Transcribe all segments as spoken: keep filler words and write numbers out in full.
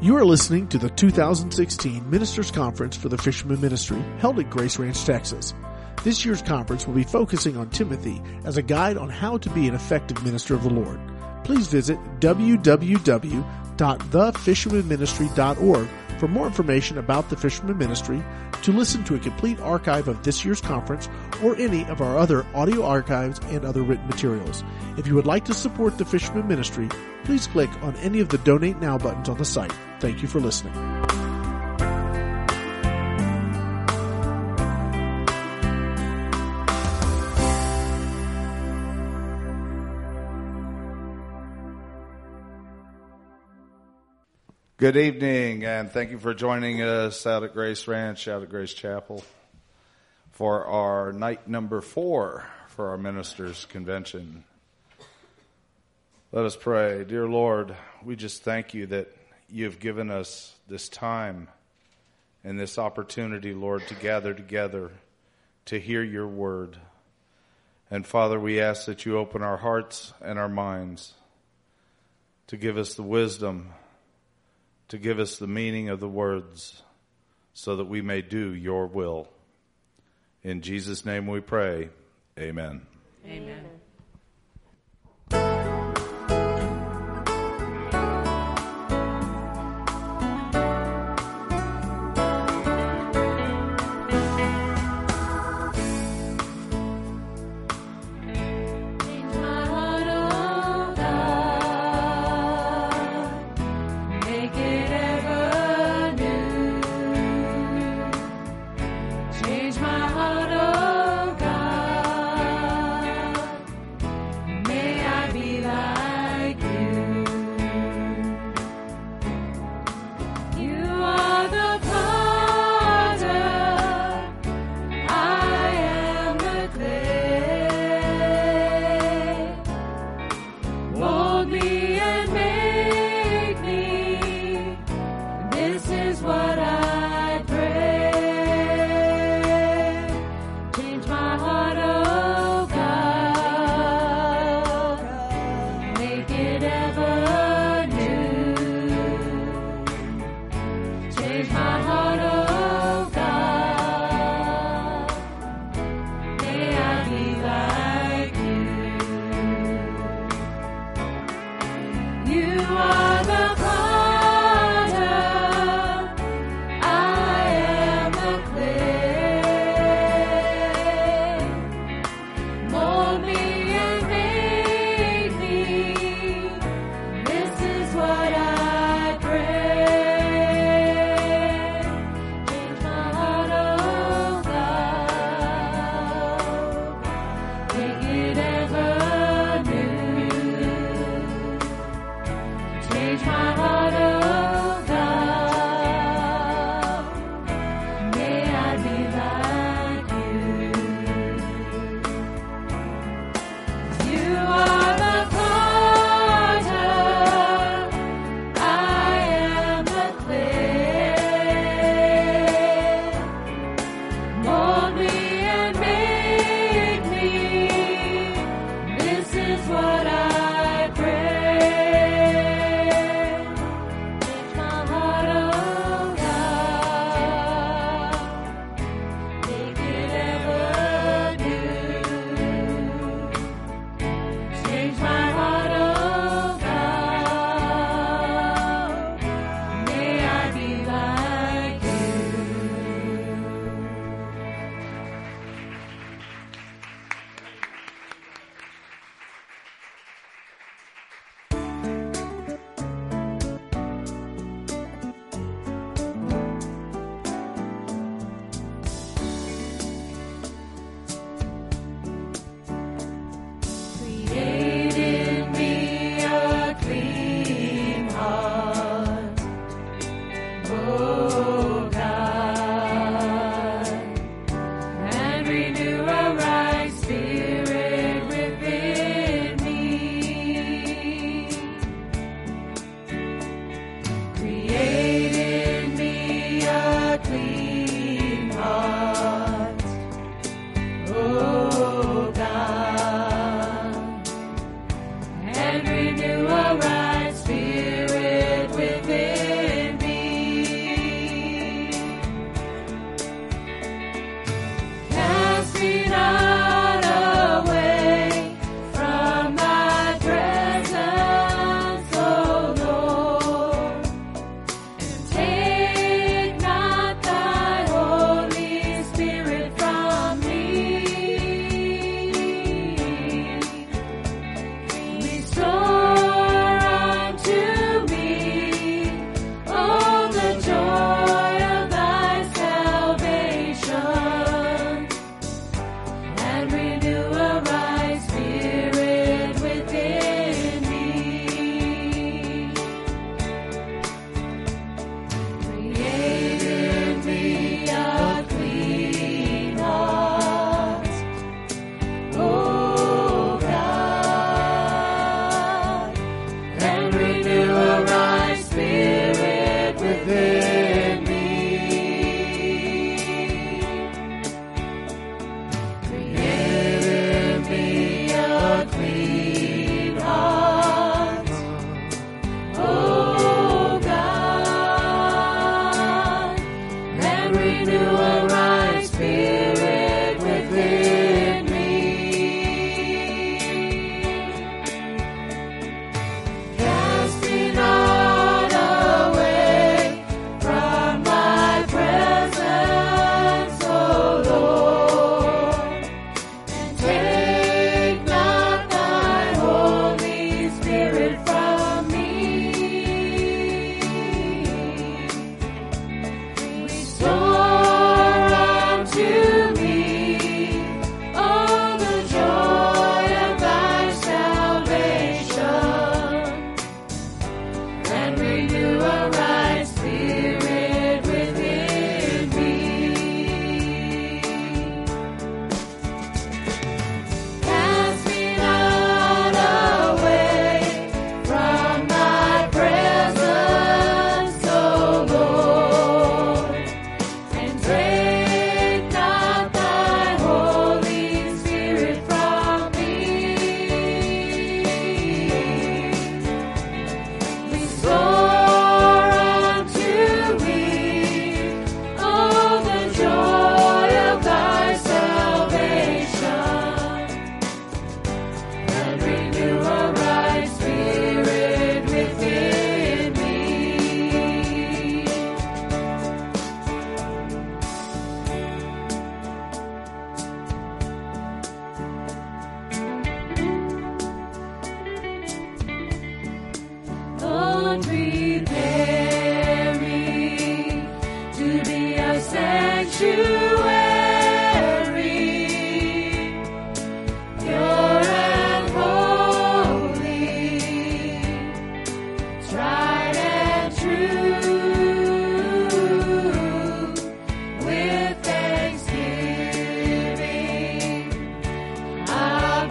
You are listening to the two thousand sixteen Ministers Conference for the Fisherman Ministry held at Grace Ranch, Texas. This year's conference will be focusing on Timothy as a guide on how to be an effective minister of the Lord. Please visit w w w dot the fisherman ministry dot org for more information about the Fisherman Ministry, to listen to a complete archive of this year's conference, or any of our other audio archives and other written materials. If you would like to support the Fisherman Ministry, please click on any of the Donate Now buttons on the site. Thank you for listening. Good evening, and thank you for joining us out at Grace Ranch, out at Grace Chapel, for our night number four for our Ministers Convention. Let us pray. Dear Lord, we just thank you that you have given us this time and this opportunity, Lord, to gather together to hear your word. And Father, we ask that you open our hearts and our minds to give us the wisdom, to give us the meaning of the words, so that we may do your will. In Jesus' name we pray. Amen. Amen.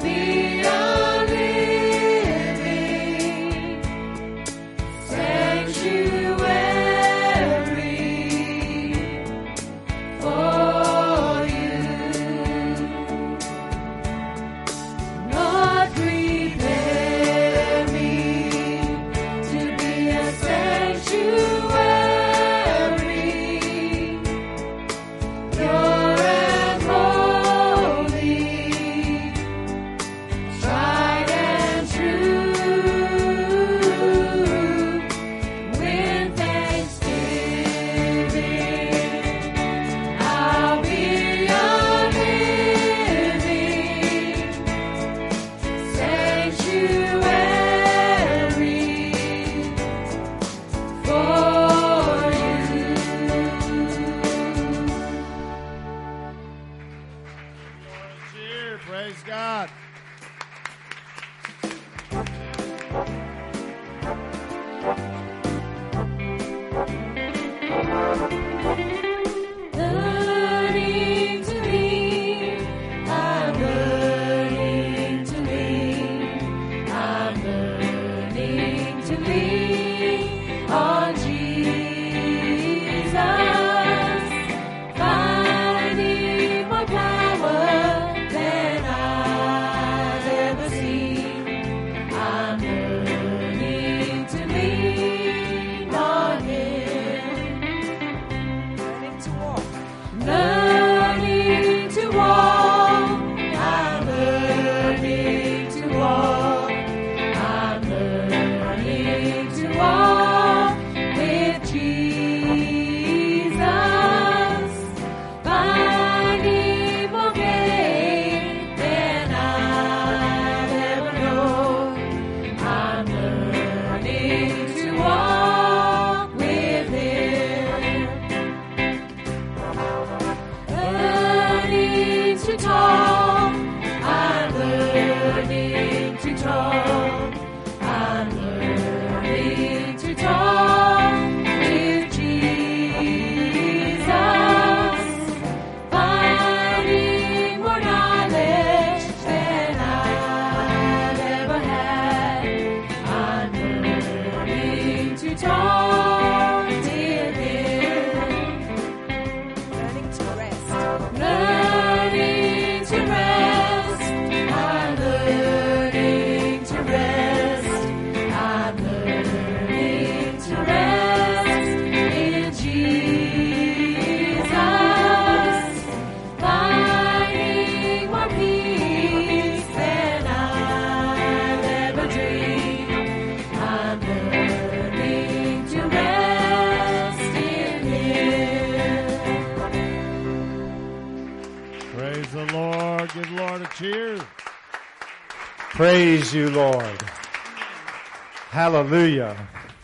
Praise you, Lord. Hallelujah.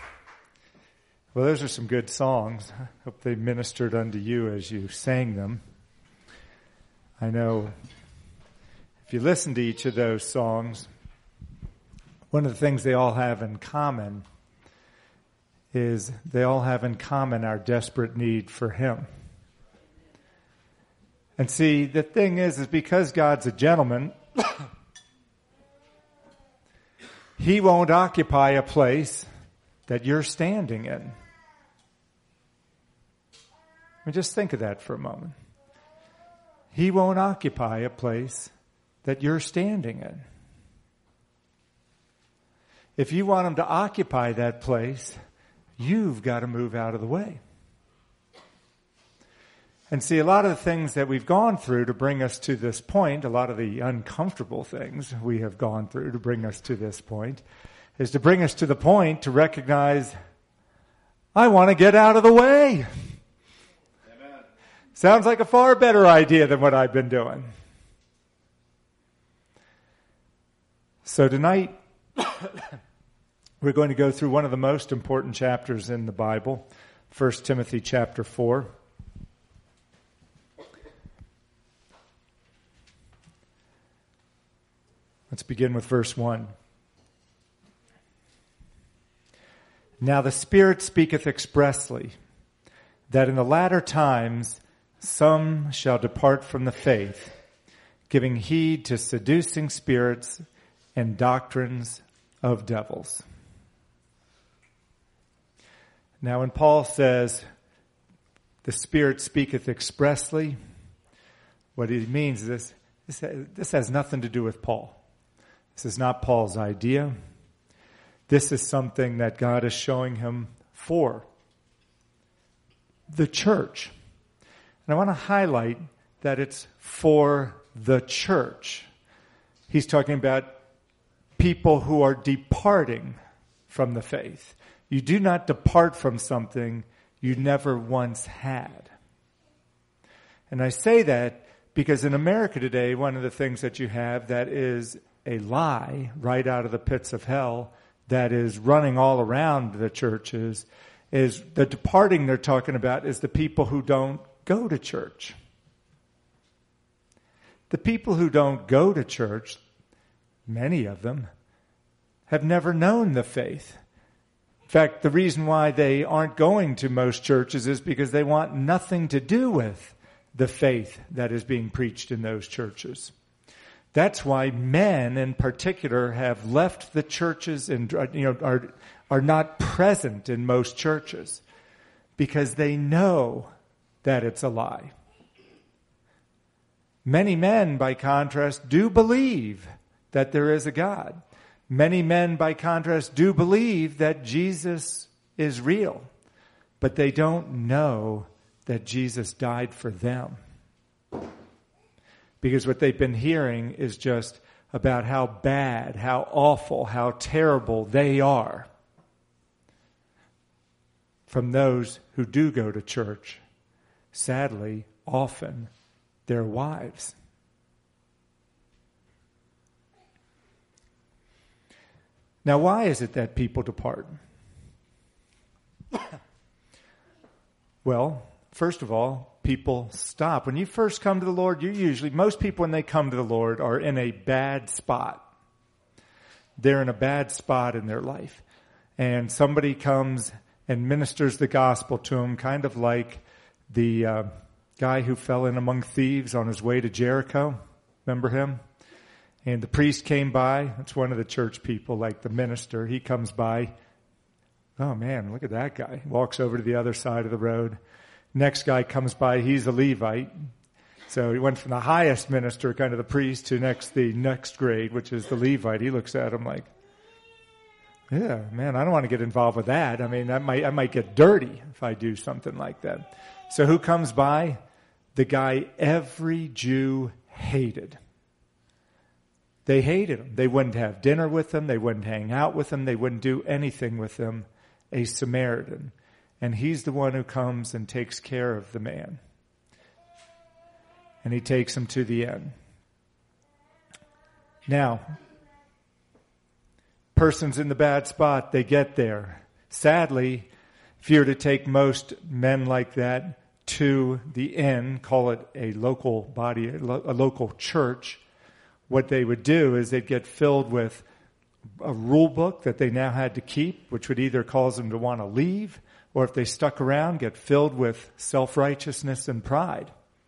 Well, those are some good songs. I hope they ministered unto you as you sang them. I know if you listen to each of those songs, one of the things they all have in common is they all have in common our desperate need for Him. And see, the thing is, is because God's a gentleman, He won't occupy a place that you're standing in. I mean, just think of that for a moment. He won't occupy a place that you're standing in. If you want Him to occupy that place, you've got to move out of the way. And see, a lot of the things that we've gone through to bring us to this point, a lot of the uncomfortable things we have gone through to bring us to this point, is to bring us to the point to recognize, I want to get out of the way. Amen. Sounds like a far better idea than what I've been doing. So tonight, we're going to go through one of the most important chapters in the Bible, First Timothy chapter four. Let's begin with verse one. Now the Spirit speaketh expressly, that in the latter times some shall depart from the faith, giving heed to seducing spirits and doctrines of devils. Now, when Paul says, the Spirit speaketh expressly, what he means is this, this, this has nothing to do with Paul. This is not Paul's idea. This is something that God is showing him for the church. And I want to highlight that it's for the church. He's talking about people who are departing from the faith. You do not depart from something you never once had. And I say that because in America today, one of the things that you have that is a lie right out of the pits of hell that is running all around the churches is the departing they're talking about is the people who don't go to church. The people who don't go to church, many of them, have never known the faith. In fact, the reason why they aren't going to most churches is because they want nothing to do with the faith that is being preached in those churches. That's why men in particular have left the churches and you know are are not present in most churches because they know that it's a lie. Many men, by contrast, do believe that there is a God. Many men, by contrast, do believe that Jesus is real, but they don't know that Jesus died for them. Because what they've been hearing is just about how bad, how awful, how terrible they are from those who do go to church. Sadly, often, their wives. Now, why is it that people depart? Well, first of all, people stop. When you first come to the Lord, you usually, most people when they come to the Lord are in a bad spot. They're in a bad spot in their life. And somebody comes and ministers the gospel to them, kind of like the uh, guy who fell in among thieves on his way to Jericho. Remember him? And the priest came by. It's one of the church people, like the minister. He comes by. Oh, man, look at that guy. Walks over to the other side of the road. Next guy comes by. He's a Levite. So he went from the highest minister, kind of the priest, to next the next grade, which is the Levite. He looks at him like, yeah, man, I don't want to get involved with that. I mean, that might, I might get dirty if I do something like that. So who comes by? The guy every Jew hated. They hated him. They wouldn't have dinner with him. They wouldn't hang out with him. They wouldn't do anything with him. A Samaritan. And he's the one who comes and takes care of the man. And he takes him to the end. Now, person's in the bad spot. They get there. Sadly, if you were to take most men like that to the inn, call it a local body, a local church, what they would do is they'd get filled with a rule book that they now had to keep, which would either cause them to want to leave, or if they stuck around, get filled with self-righteousness and pride.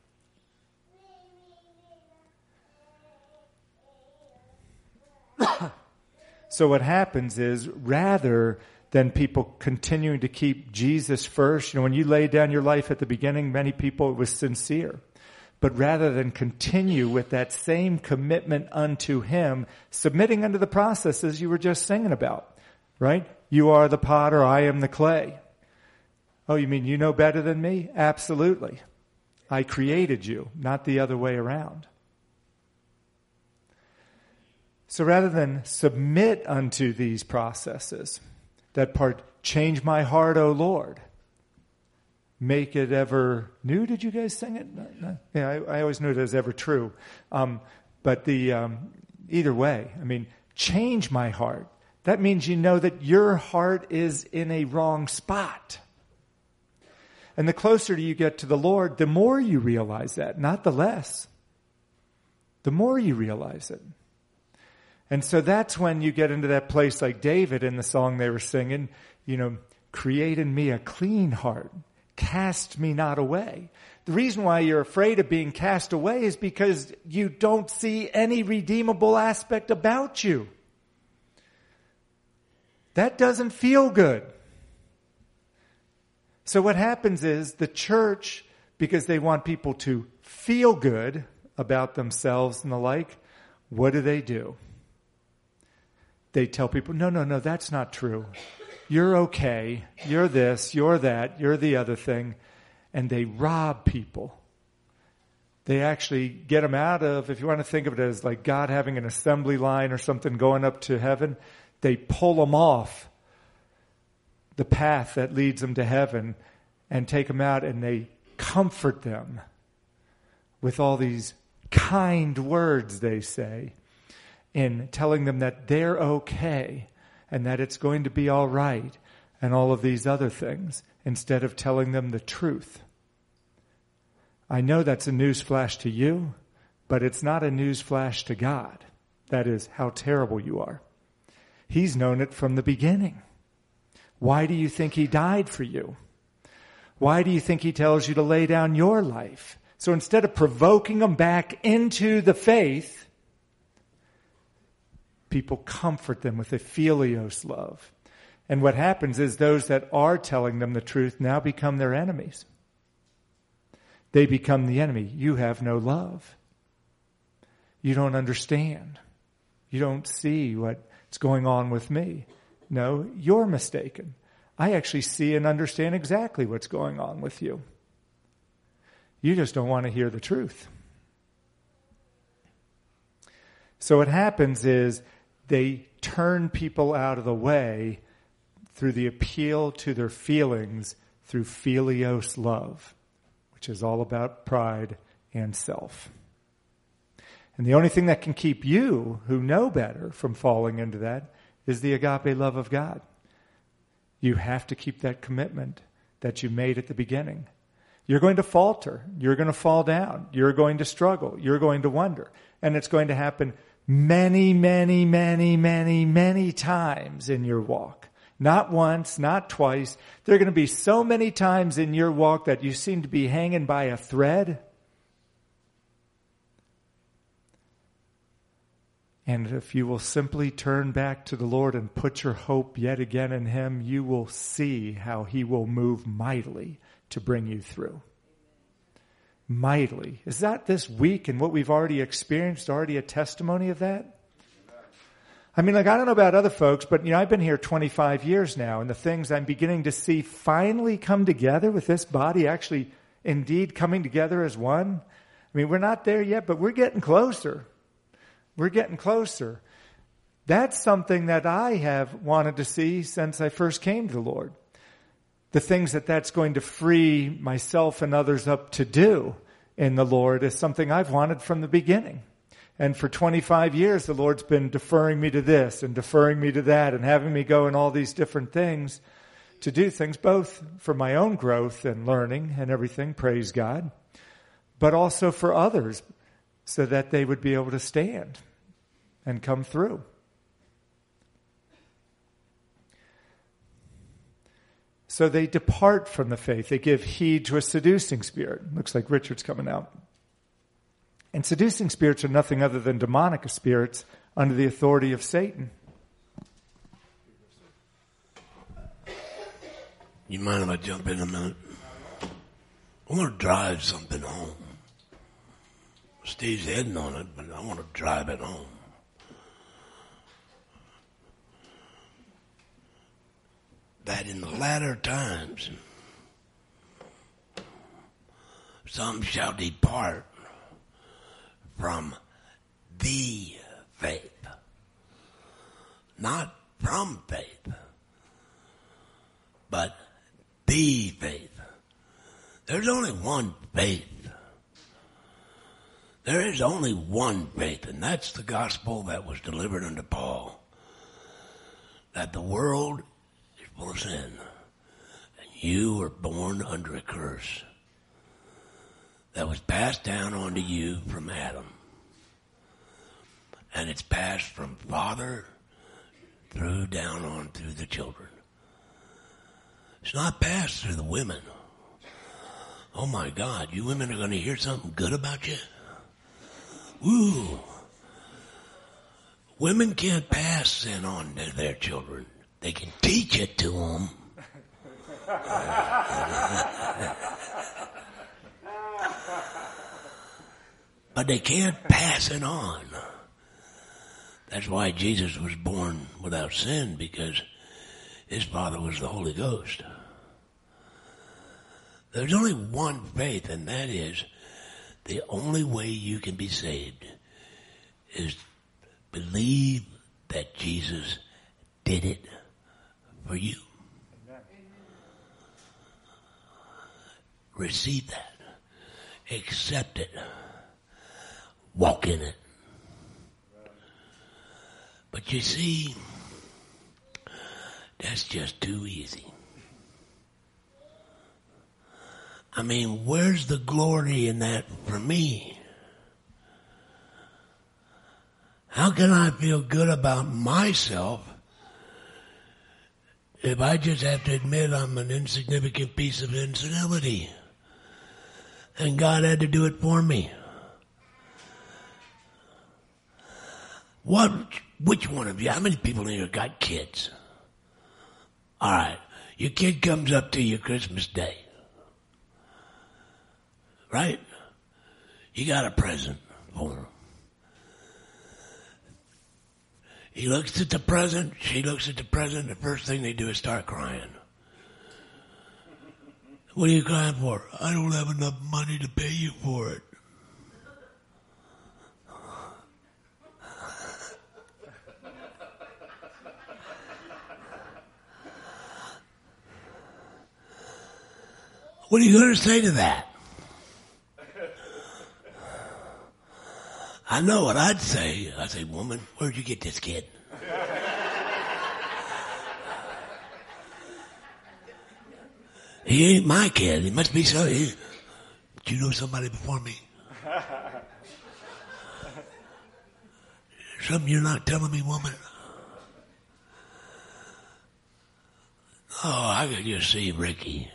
So what happens is, rather than people continuing to keep Jesus first, you know, when you laid down your life at the beginning, many people, it was sincere. But rather than continue with that same commitment unto Him, submitting unto the processes you were just singing about, right? You are the potter, I am the clay. Oh, you mean you know better than me? Absolutely. I created you, not the other way around. So rather than submit unto these processes, that part, change my heart, O Lord. Make it ever new. Did you guys sing it? No, no. Yeah, I, I always knew it as ever true. Um, but the um, either way, I mean, change my heart. That means you know that your heart is in a wrong spot. And the closer you get to the Lord, the more you realize that, not the less. The more you realize it. And so that's when you get into that place like David in the song they were singing, you know, create in me a clean heart. cast me not away. The reason why you're afraid of being cast away is because you don't see any redeemable aspect about you. That doesn't feel good. So what happens is the church, because they want people to feel good about themselves and the like, what do they do? They tell people, no, no, no, that's not true. You're okay. You're this, you're that, you're the other thing. And they rob people. They actually get them out of, if you want to think of it as like God having an assembly line or something going up to heaven, they pull them off the path that leads them to heaven and take them out, and they comfort them with all these kind words, they say, in telling them that they're okay and that it's going to be all right and all of these other things, instead of telling them the truth. I know that's a newsflash to you, but it's not a newsflash to God. That is how terrible you are. He's known it from the beginning. Why do you think he died for you? Why do you think he tells you to lay down your life? So instead of provoking them back into the faith, people comfort them with a philios love. And what happens is those that are telling them the truth now become their enemies. They become the enemy. You have no love. You don't understand. You don't see what's going on with me. No, you're mistaken. I actually see and understand exactly what's going on with you. You just don't want to hear the truth. So what happens is they turn people out of the way through the appeal to their feelings through philios love, which is all about pride and self. And the only thing that can keep you, who know better, from falling into that is the agape love of God. You have to keep that commitment that you made at the beginning. You're going to falter. You're going to fall down. You're going to struggle. You're going to wonder. And it's going to happen many, many, many, many, many times in your walk. Not once, not twice. There are going to be so many times in your walk that you seem to be hanging by a thread. And if you will simply turn back to the Lord and put your hope yet again in Him, you will see how He will move mightily to bring you through. Mightily. Is that this week and what we've already experienced already a testimony of that? I mean, like, I don't know about other folks, but, you know, I've been here twenty-five years now, and the things I'm beginning to see finally come together with this body actually indeed coming together as one. I mean, we're not there yet, but we're getting closer. We're getting closer. That's something that I have wanted to see since I first came to the Lord. The things that that's going to free myself and others up to do in the Lord is something I've wanted from the beginning. And for twenty-five years, the Lord's been deferring me to this and deferring me to that and having me go in all these different things to do things, both for my own growth and learning and everything, praise God, but also for others, so that they would be able to stand and come through. So they depart from the faith. They give heed to a seducing spirit. Looks like Richard's coming out. And seducing spirits are nothing other than demonic spirits under the authority of Satan. You mind if I jump in a minute? I want to drive something home. Steve's heading on it, but I want to drive it home. That in the latter times, some shall depart from the faith. Not from faith, but the faith. There's only one faith. There is only one faith, and that's the gospel that was delivered unto Paul. That the world is full of sin, and you were born under a curse that was passed down onto you from Adam. And it's passed from father through down on through the children. It's not passed through the women. oh my God, you women are going to hear something good about you? Woo. Women can't pass sin on to their children. They can teach it to them. But they can't pass it on. That's why Jesus was born without sin, because his father was the Holy Ghost. There's only one faith, and that is the only way you can be saved is believe that Jesus did it for you. Amen. Receive that. Accept it. Walk in it. But you see, that's just too easy. I mean, where's the glory in that for me? How can I feel good about myself if I just have to admit I'm an insignificant piece of incivility? And God had to do it for me. What, which one of you, how many people in here got kids? All right, your kid comes up to you Christmas Day. Right? You got a present for him. He looks at the present, she looks at the present, the first thing they do is start crying. What are you crying for? I don't have enough money to pay you for it. What are you going to say to that? I know what I'd say. I'd say, woman, where'd you get this kid? He ain't my kid. He must be so. He, do you know somebody before me? Something you're not telling me, woman? Oh, I could just see Ricky.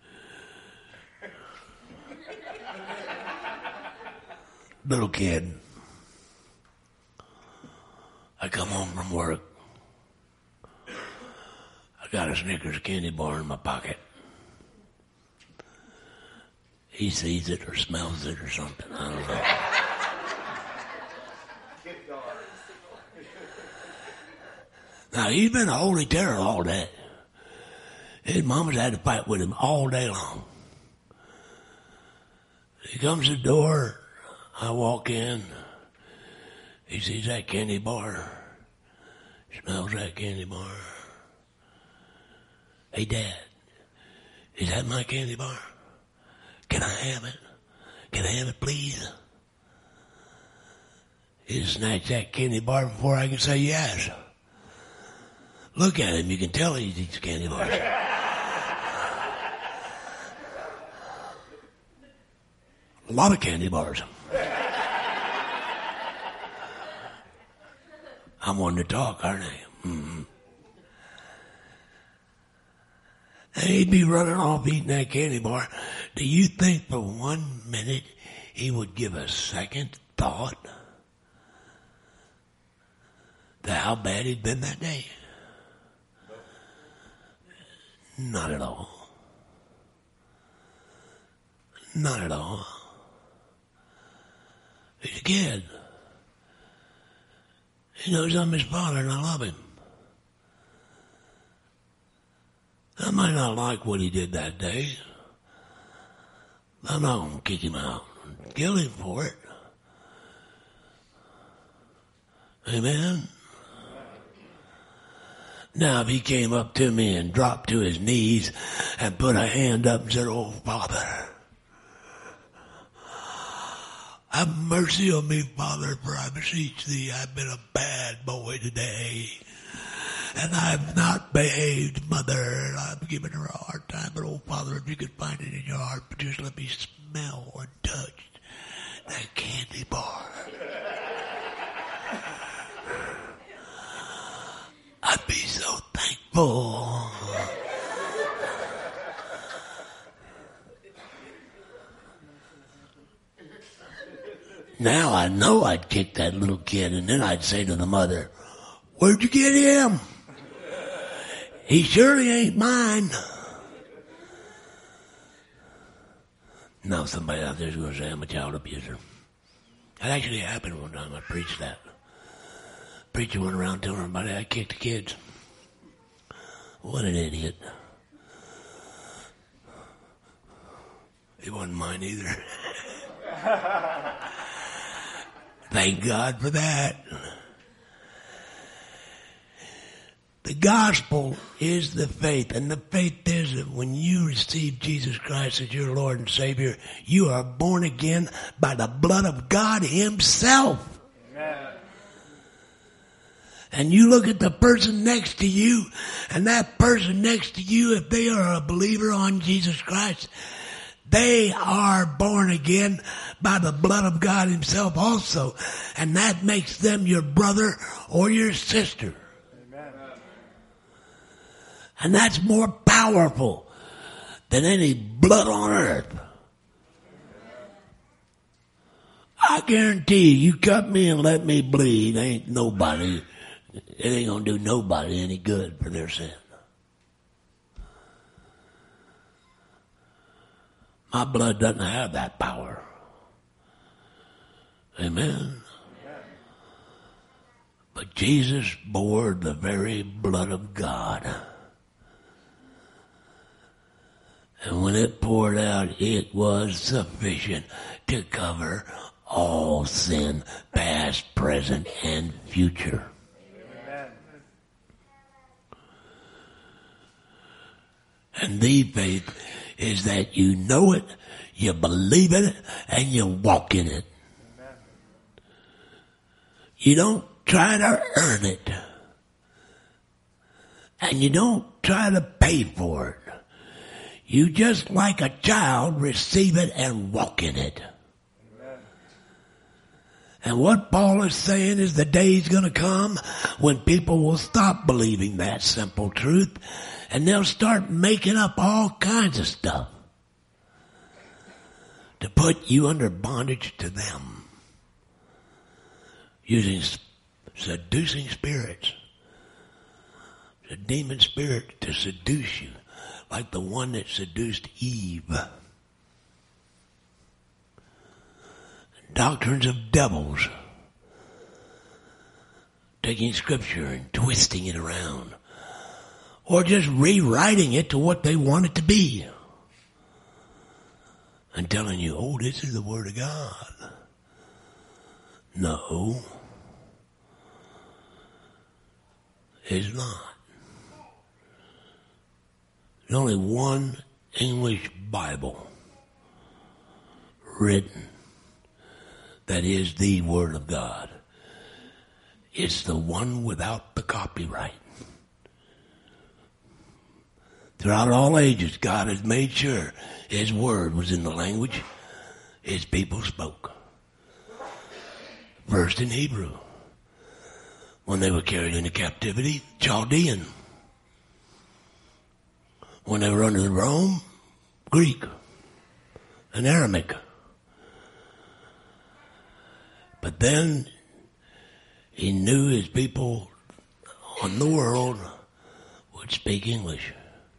Little kid. I come home from work. I got a Snickers candy bar in my pocket. He sees it or smells it or something. I don't know. Now, he's been a holy terror all day. His mama's had to fight with him all day long. He comes to the door. I walk in. He sees that candy bar. Smells that candy bar. Hey, Dad, is that my candy bar? Can I have it? Can I have it, please? He snatched that candy bar before I can say yes. Look at him. You can tell he eats candy bars. A lot of candy bars. I'm one to talk, aren't I? Mm-hmm. And he'd be running off eating that candy bar. Do you think for one minute he would give a second thought to how bad he'd been that day? Not at all. Not at all. He's a kid. He knows I'm his father and I love him. I might not like what he did that day. I'm not going to kick him out and kill him for it. Amen? Now, if he came up to me and dropped to his knees and put a hand up and said, "Oh, Father, have mercy on me, Father, for I beseech thee, I've been a bad boy today. And I've not behaved, Mother. I've given her a hard time. But, oh, Father, if you could find it in your heart, but just let me smell and touch that candy bar. I'd be so thankful." Now I know I'd kick that little kid, and then I'd say to the mother, "Where'd you get him? He surely ain't mine." Now somebody out there's going to say I'm a child abuser. That actually happened one time. I preached that. Preacher went around telling everybody I kicked the kids. What an idiot. He wasn't mine either. Thank God for that. The gospel is the faith, and the faith is that when you receive Jesus Christ as your Lord and Savior, you are born again by the blood of God Himself. Amen. And you look at the person next to you, and that person next to you, if they are a believer on Jesus Christ, they are born again by the blood of God Himself also. And that makes them your brother or your sister. Amen. And that's more powerful than any blood on earth. I guarantee you, you cut me and let me bleed, ain't nobody, it ain't gonna do nobody any good for their sin. My blood doesn't have that power. Amen. But Jesus bore the very blood of God. And when it poured out, it was sufficient to cover all sin, past, present, and future. Amen. And the faith is that you know it, you believe in it, and you walk in it. Amen. You don't try to earn it. And you don't try to pay for it. You just, like a child, receive it and walk in it. Amen. And what Paul is saying is the day is going to come when people will stop believing that simple truth, and they'll start making up all kinds of stuff to put you under bondage to them, using seducing spirits, a demon spirit to seduce you, like the one that seduced Eve. Doctrines of devils, taking scripture and twisting it around, or just rewriting it to what they want it to be, and telling you, oh, this is the Word of God. No, it's not. There's only one English Bible written that is the Word of God. It's the one without the copyright. Throughout all ages, God has made sure His Word was in the language His people spoke. First in Hebrew. When they were carried into captivity, Chaldean. When they were under Rome, Greek and Aramaic. But then He knew His people on the world would speak English.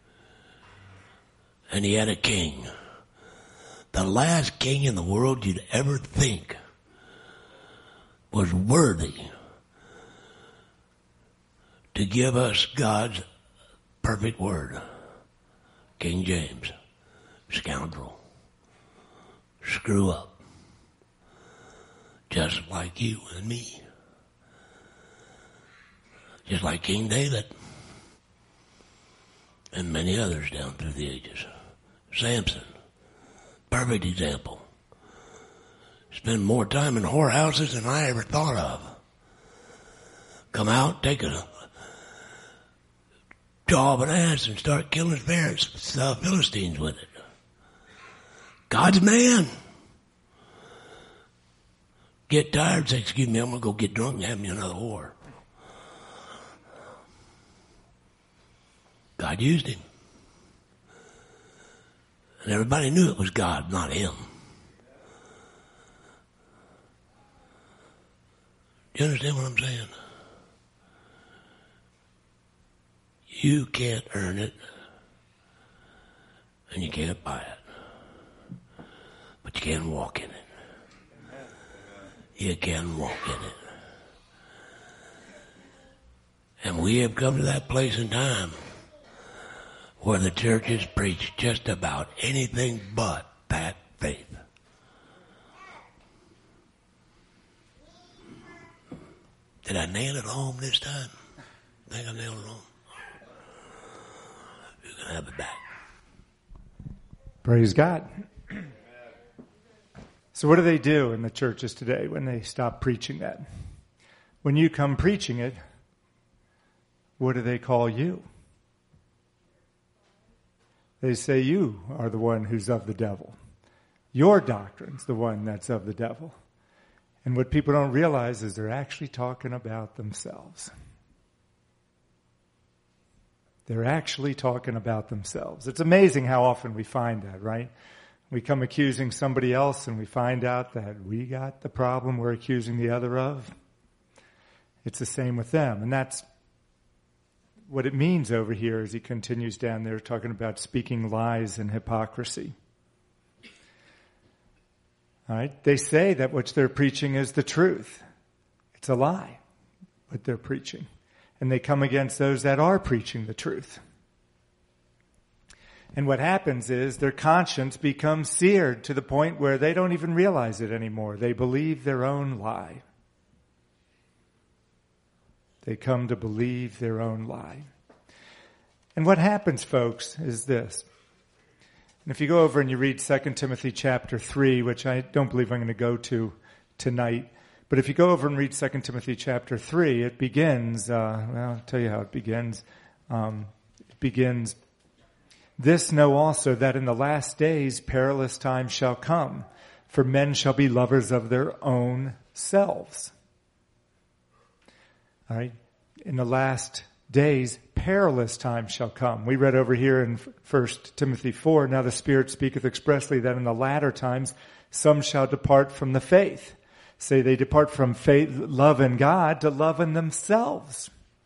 And He had a king. The last king in the world you'd ever think was worthy to give us God's perfect word. King James. Scoundrel. Screw up. Just like you and me. Just like King David. And many others down through the ages. Samson. Perfect example. Spend more time in whorehouses than I ever thought of. Come out, take a jaw of an ass and start killing his parents, uh, Philistines with it. God's man. Get tired, say, excuse me, I'm going to go get drunk and have me another whore. God used him. And everybody knew it was God, not him. Do you understand what I'm saying? You can't earn it, and you can't buy it, but you can walk in it. You can walk in it. And we have come to that place in time where the churches preach just about anything but that faith. Did I nail it home this time? I think I nailed it home. You can have it back. Praise God. So what do they do in the churches today when they stop preaching that? When you come preaching it, what do they call you? They say you are the one who's of the devil. Your doctrine's the one that's of the devil. And what people don't realize is they're actually talking about themselves. They're actually talking about themselves. It's amazing how often we find that, right? We come accusing somebody else and we find out that we got the problem we're accusing the other of. It's the same with them. And that's what it means over here as he continues down there talking about speaking lies and hypocrisy. All right? They say that what they're preaching is the truth. It's a lie, what they're preaching. And they come against those that are preaching the truth. And what happens is their conscience becomes seared to the point where they don't even realize it anymore. They believe their own lie. They come to believe their own lie. And what happens, folks, is this. And if you go over and you read Second Timothy chapter three, which I don't believe I'm going to go to tonight, but if you go over and read Second Timothy chapter three, it begins, uh, well, I'll tell you how it begins. Um, it begins, this know also that in the last days perilous times shall come, for men shall be lovers of their own selves. All right? In the last days, perilous times shall come. We read over here in First Timothy four, now the Spirit speaketh expressly that in the latter times some shall depart from the faith. Say they depart from faith, love in God to love in themselves.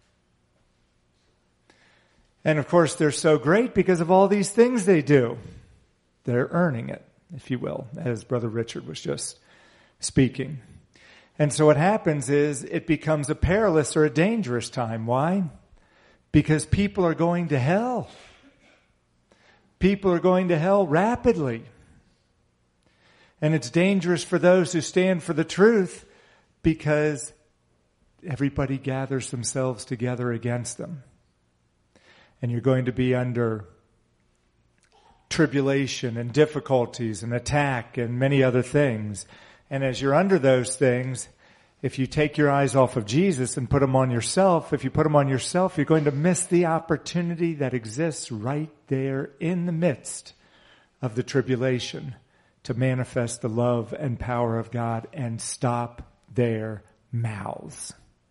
And of course they're so great because of all these things they do. They're earning it, if you will, as Brother Richard was just speaking. And so what happens is it becomes a perilous or a dangerous time. Why? Because people are going to hell. People are going to hell rapidly. And it's dangerous for those who stand for the truth because everybody gathers themselves together against them. And you're going to be under tribulation and difficulties and attack and many other things. And as you're under those things, if you take your eyes off of Jesus and put them on yourself, if you put them on yourself, you're going to miss the opportunity that exists right there in the midst of the tribulation to manifest the love and power of God and stop their mouths.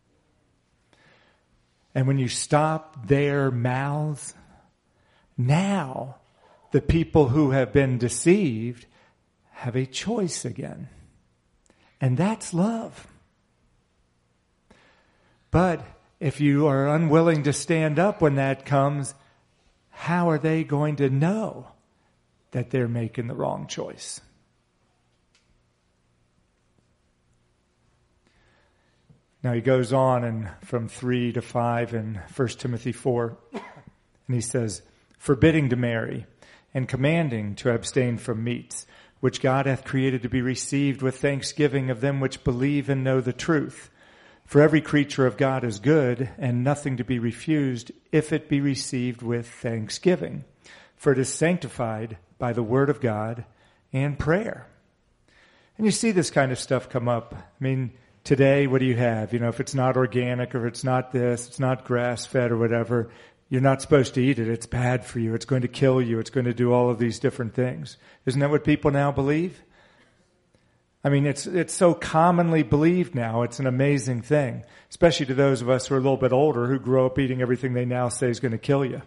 And when you stop their mouths, now the people who have been deceived have a choice again. And that's love. But if you are unwilling to stand up when that comes, how are they going to know that they're making the wrong choice? Now he goes on and from three to five in First Timothy four, and he says, forbidding to marry and commanding to abstain from meats, which God hath created to be received with thanksgiving of them which believe and know the truth. For every creature of God is good, and nothing to be refused if it be received with thanksgiving. For it is sanctified by the word of God and prayer. And you see this kind of stuff come up. I mean, today, what do you have? You know, if it's not organic or it's not this, it's not grass-fed or whatever, you're not supposed to eat it. It's bad for you. It's going to kill you. It's going to do all of these different things. Isn't that what people now believe? I mean, it's it's so commonly believed now. It's an amazing thing, especially to those of us who are a little bit older who grow up eating everything they now say is going to kill you.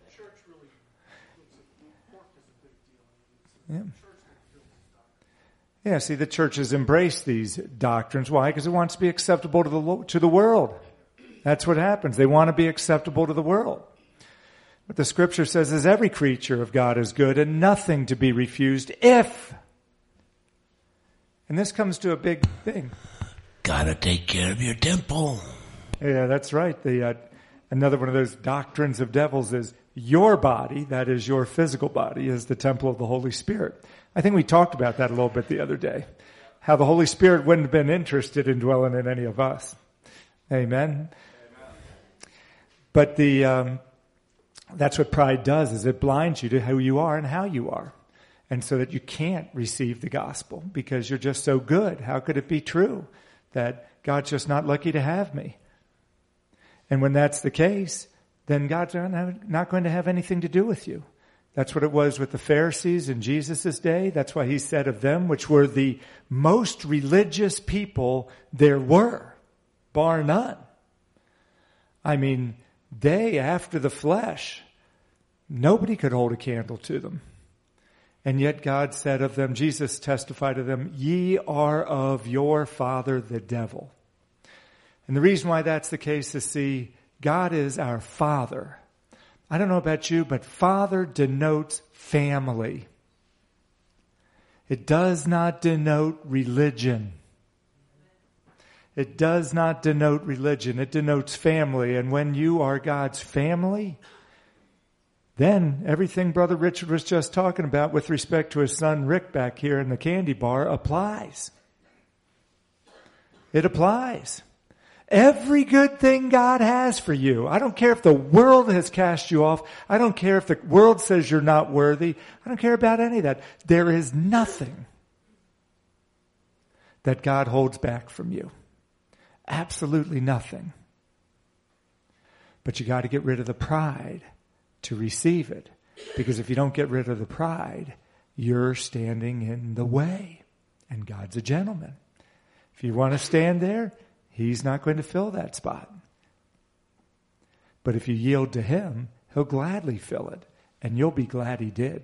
Yeah. Yeah, see, the church has embraced these doctrines. Why? Because it wants to be acceptable to the to the world. That's what happens. They want to be acceptable to the world. What the Scripture says is every creature of God is good and nothing to be refused if. And this comes to a big thing. Gotta take care of your temple. Yeah, that's right. The uh, another one of those doctrines of devils is your body, that is your physical body, is the temple of the Holy Spirit. I think we talked about that a little bit the other day. How the Holy Spirit wouldn't have been interested in dwelling in any of us. Amen. Amen. But the um, that's what pride does, is it blinds you to who you are and how you are. And so that you can't receive the gospel because you're just so good. How could it be true that God's just not lucky to have me? And when that's the case, then God's not going to have anything to do with you. That's what it was with the Pharisees in Jesus' day. That's why he said of them, which were the most religious people there were, bar none. I mean, they, after the flesh, nobody could hold a candle to them. And yet God said of them, Jesus testified of them, ye are of your father the devil. And the reason why that's the case is, see, God is our Father. I don't know about you, but Father denotes family. It does not denote religion. It does not denote religion. It denotes family. And when you are God's family, then everything Brother Richard was just talking about with respect to his son Rick back here in the candy bar applies. It applies. Every good thing God has for you. I don't care if the world has cast you off. I don't care if the world says you're not worthy. I don't care about any of that. There is nothing that God holds back from you. Absolutely nothing. But you got to get rid of the pride to receive it. Because if you don't get rid of the pride, you're standing in the way. And God's a gentleman. If you want to stand there, He's not going to fill that spot. But if you yield to Him, He'll gladly fill it. And you'll be glad He did.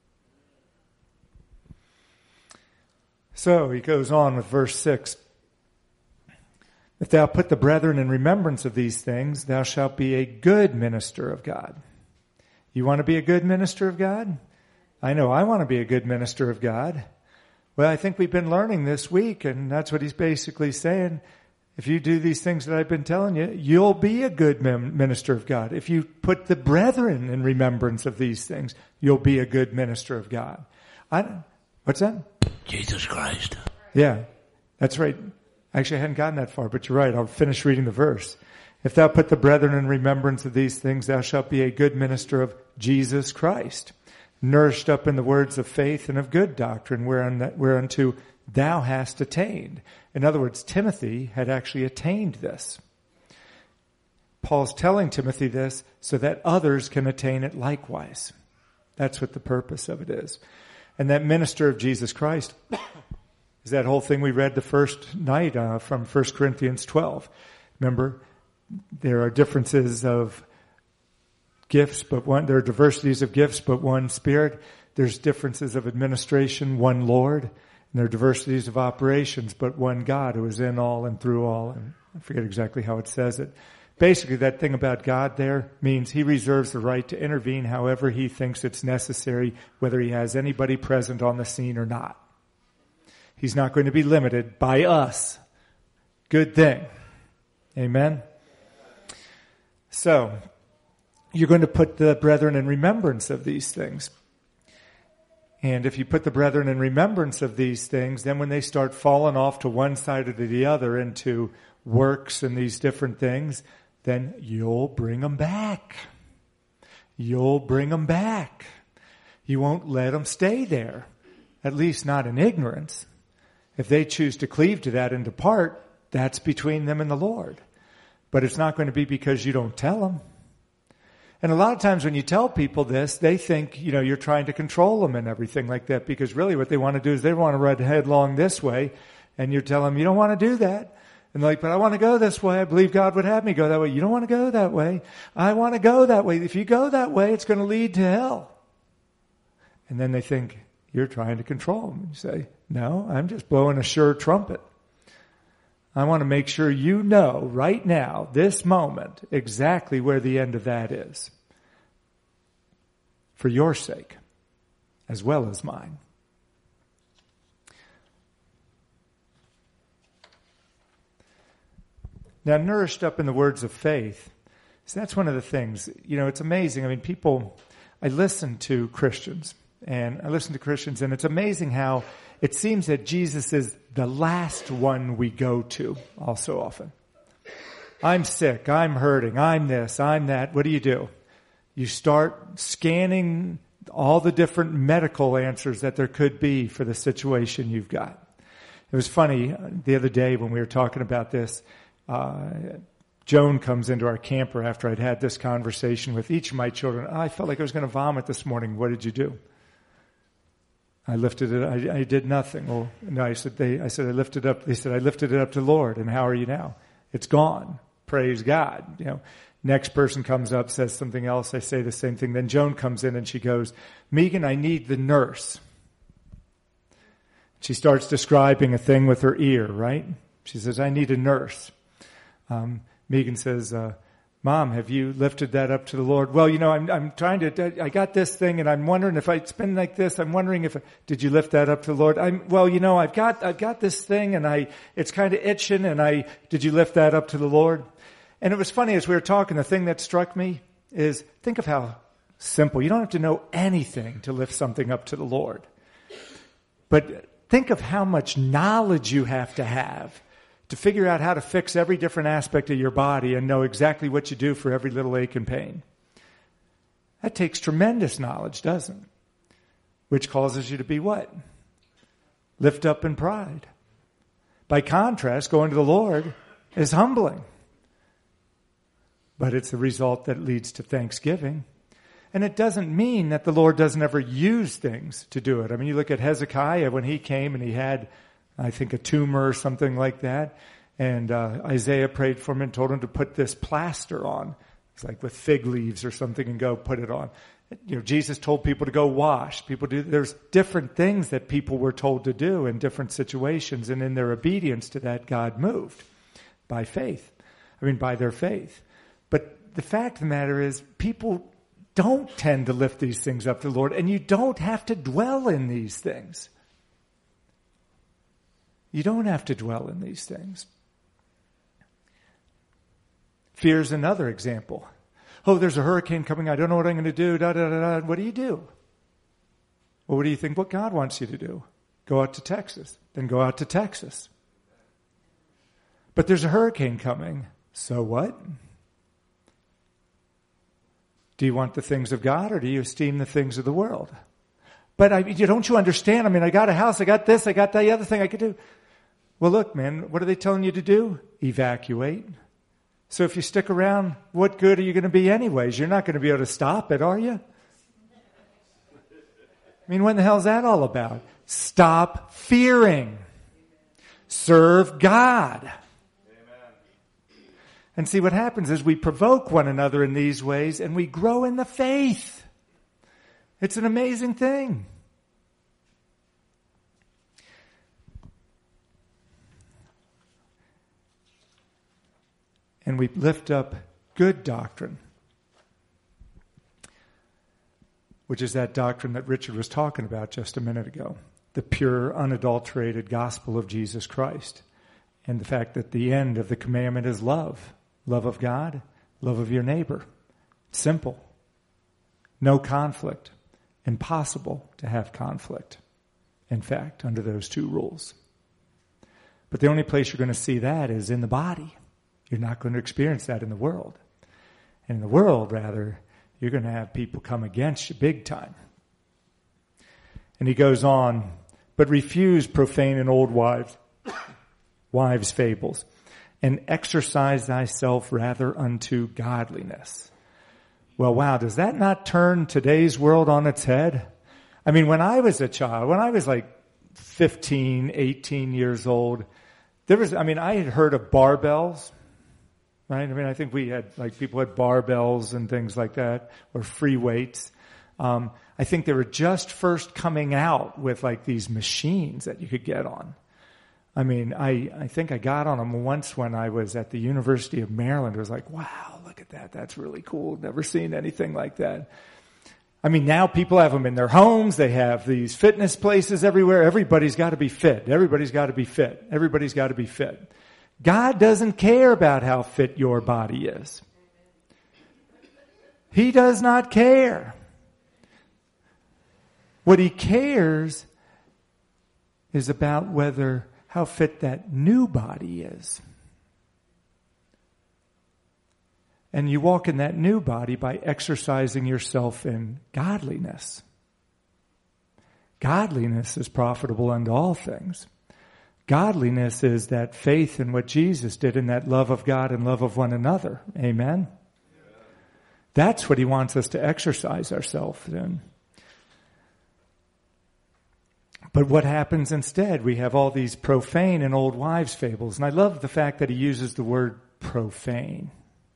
So he goes on with verse six. If thou put the brethren in remembrance of these things, thou shalt be a good minister of God. You want to be a good minister of God? I know I want to be a good minister of God. Well, I think we've been learning this week, and that's what he's basically saying. If you do these things that I've been telling you, you'll be a good minister of God. If you put the brethren in remembrance of these things, you'll be a good minister of God. I, what's that? Jesus Christ. Yeah, that's right. Actually, I hadn't gotten that far, but you're right. I'll finish reading the verse. If thou put the brethren in remembrance of these things, thou shalt be a good minister of Jesus Christ, nourished up in the words of faith and of good doctrine, whereunto thou hast attained. In other words, Timothy had actually attained this. Paul's telling Timothy this so that others can attain it likewise. That's what the purpose of it is. And that minister of Jesus Christ is that whole thing we read the first night uh, from First Corinthians twelve. Remember, there are differences of gifts, but one, there are diversities of gifts, but one Spirit. There's differences of administration, one Lord. And there are diversities of operations, but one God who is in all and through all. And I forget exactly how it says it. Basically, that thing about God there means He reserves the right to intervene however He thinks it's necessary, whether He has anybody present on the scene or not. He's not going to be limited by us. Good thing. Amen? So, you're going to put the brethren in remembrance of these things. And if you put the brethren in remembrance of these things, then when they start falling off to one side or to the other into works and these different things, then you'll bring them back. You'll bring them back. You won't let them stay there, at least not in ignorance. If they choose to cleave to that and depart, that's between them and the Lord. But it's not going to be because you don't tell them. And a lot of times when you tell people this, they think, you know, you're trying to control them and everything like that, because really what they want to do is they want to run headlong this way, and you're telling them, you don't want to do that. And they're like, but I want to go this way. I believe God would have me go that way. You don't want to go that way. I want to go that way. If you go that way, it's going to lead to hell. And then they think, you're trying to control them. You say, no, I'm just blowing a sure trumpet. I want to make sure you know right now, this moment, exactly where the end of that is. For your sake, as well as mine. Now, nourished up in the words of faith, so that's one of the things. You know, it's amazing. I mean, people, I listen to Christians, and I listen to Christians, and it's amazing how it seems that Jesus is the last one we go to all so often. I'm sick, I'm hurting, I'm this, I'm that. What do you do? You start scanning all the different medical answers that there could be for the situation you've got. It was funny, the other day when we were talking about this, uh, Joan comes into our camper after I'd had this conversation with each of my children. Oh, I felt like I was going to vomit this morning. What did you do? I lifted it. I, I did nothing. Well, no, I said, they, I said, I lifted up. They said, I lifted it up to the Lord. And how are you now? It's gone. Praise God. You know, next person comes up, says something else. I say the same thing. Then Joan comes in and she goes, Megan, I need the nurse. She starts describing a thing with her ear, right? She says, I need a nurse. Um, Megan says, uh, Mom, have you lifted that up to the Lord? Well, you know, I'm, I'm trying to, I got this thing and I'm wondering if it's been like this. I'm wondering if, did you lift that up to the Lord? I'm, well, you know, I've got, I've got this thing and I, it's kind of itching and I, did you lift that up to the Lord? And it was funny as we were talking, the thing that struck me is, think of how simple. You don't have to know anything to lift something up to the Lord. But think of how much knowledge you have to have to figure out how to fix every different aspect of your body and know exactly what you do for every little ache and pain. That takes tremendous knowledge, doesn't it? Which causes you to be what? Lift up in pride. By contrast, going to the Lord is humbling. But it's the result that leads to thanksgiving. And it doesn't mean that the Lord doesn't ever use things to do it. I mean, you look at Hezekiah when he came and he had, I think, a tumor or something like that. And uh, Isaiah prayed for him and told him to put this plaster on. It's like with fig leaves or something and go put it on. You know, Jesus told people to go wash. People do. There's different things that people were told to do in different situations. And in their obedience to that, God moved by faith. I mean, by their faith. But the fact of the matter is, people don't tend to lift these things up to the Lord. And you don't have to dwell in these things. You don't have to dwell in these things. Fear is another example. Oh, there's a hurricane coming. I don't know what I'm going to do. Da, da, da, da. What do you do? Well, what do you think what God wants you to do? Go out to Texas. Then go out to Texas. But there's a hurricane coming. So what? Do you want the things of God or do you esteem the things of the world? But I, don't you understand? I mean, I got a house. I got this. I got that other thing I could do. Well, look, man, what are they telling you to do? Evacuate. So if you stick around, what good are you going to be anyways? You're not going to be able to stop it, are you? I mean, what the hell is that all about? Stop fearing. Serve God. Amen. And see, what happens is we provoke one another in these ways and we grow in the faith. It's an amazing thing. And we lift up good doctrine, which is that doctrine that Richard was talking about just a minute ago. The pure, unadulterated gospel of Jesus Christ. And the fact that the end of the commandment is love. Love of God, love of your neighbor. Simple. No conflict. Impossible to have conflict, in fact, under those two rules. But the only place you're going to see that is in the body. You're not going to experience that in the world. And in the world, rather, you're going to have people come against you big time. And he goes on, but refuse profane and old wives, wives' fables, and exercise thyself rather unto godliness. Well, wow, does that not turn today's world on its head? I mean, when I was a child, when I was like fifteen, eighteen years old, there was, I mean, I had heard of barbells, right? I mean, I think we had, like, people had barbells and things like that, or free weights. Um, I think they were just first coming out with like these machines that you could get on. I mean, I, I think I got on them once when I was at the University of Maryland. It was like, wow, look at that. That's really cool. Never seen anything like that. I mean, now people have them in their homes. They have these fitness places everywhere. Everybody's got to be fit. Everybody's got to be fit. Everybody's got to be fit. God doesn't care about how fit your body is. He does not care. What he cares is about whether how fit that new body is. And you walk in that new body by exercising yourself in godliness. Godliness is profitable unto all things. Godliness is that faith in what Jesus did and that love of God and love of one another. Amen? That's what he wants us to exercise ourselves in. But what happens instead? We have all these profane and old wives' fables. And I love the fact that he uses the word profane.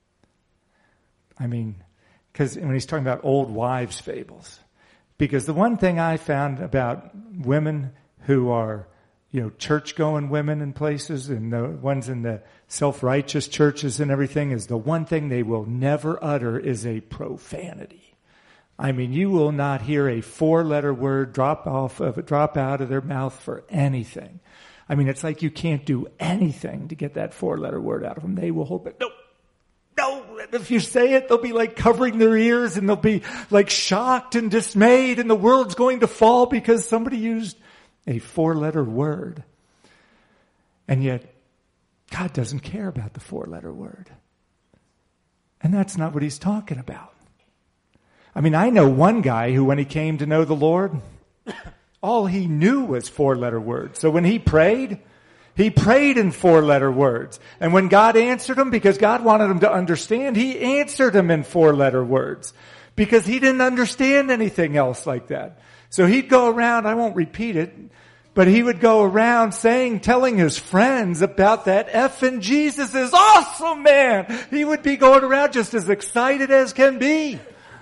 I mean, because when he's talking about old wives' fables. Because the one thing I found about women who are, you know, church-going women in places and the ones in the self-righteous churches and everything is the one thing they will never utter is a profanity. I mean, you will not hear a four-letter word drop off of drop out of their mouth for anything. I mean, it's like you can't do anything to get that four-letter word out of them. They will hold it. No, no. If you say it, they'll be like covering their ears and they'll be like shocked and dismayed, and the world's going to fall because somebody used a four-letter word. And yet, God doesn't care about the four-letter word. And that's not what he's talking about. I mean, I know one guy who, when he came to know the Lord, all he knew was four-letter words. So when he prayed, he prayed in four-letter words. And when God answered him, because God wanted him to understand, he answered him in four-letter words. Because he didn't understand anything else like that. So he'd go around, I won't repeat it, but he would go around saying, telling his friends about that effing Jesus is awesome, man. He would be going around just as excited as can be.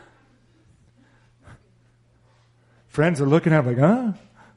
Friends are looking at him like, huh?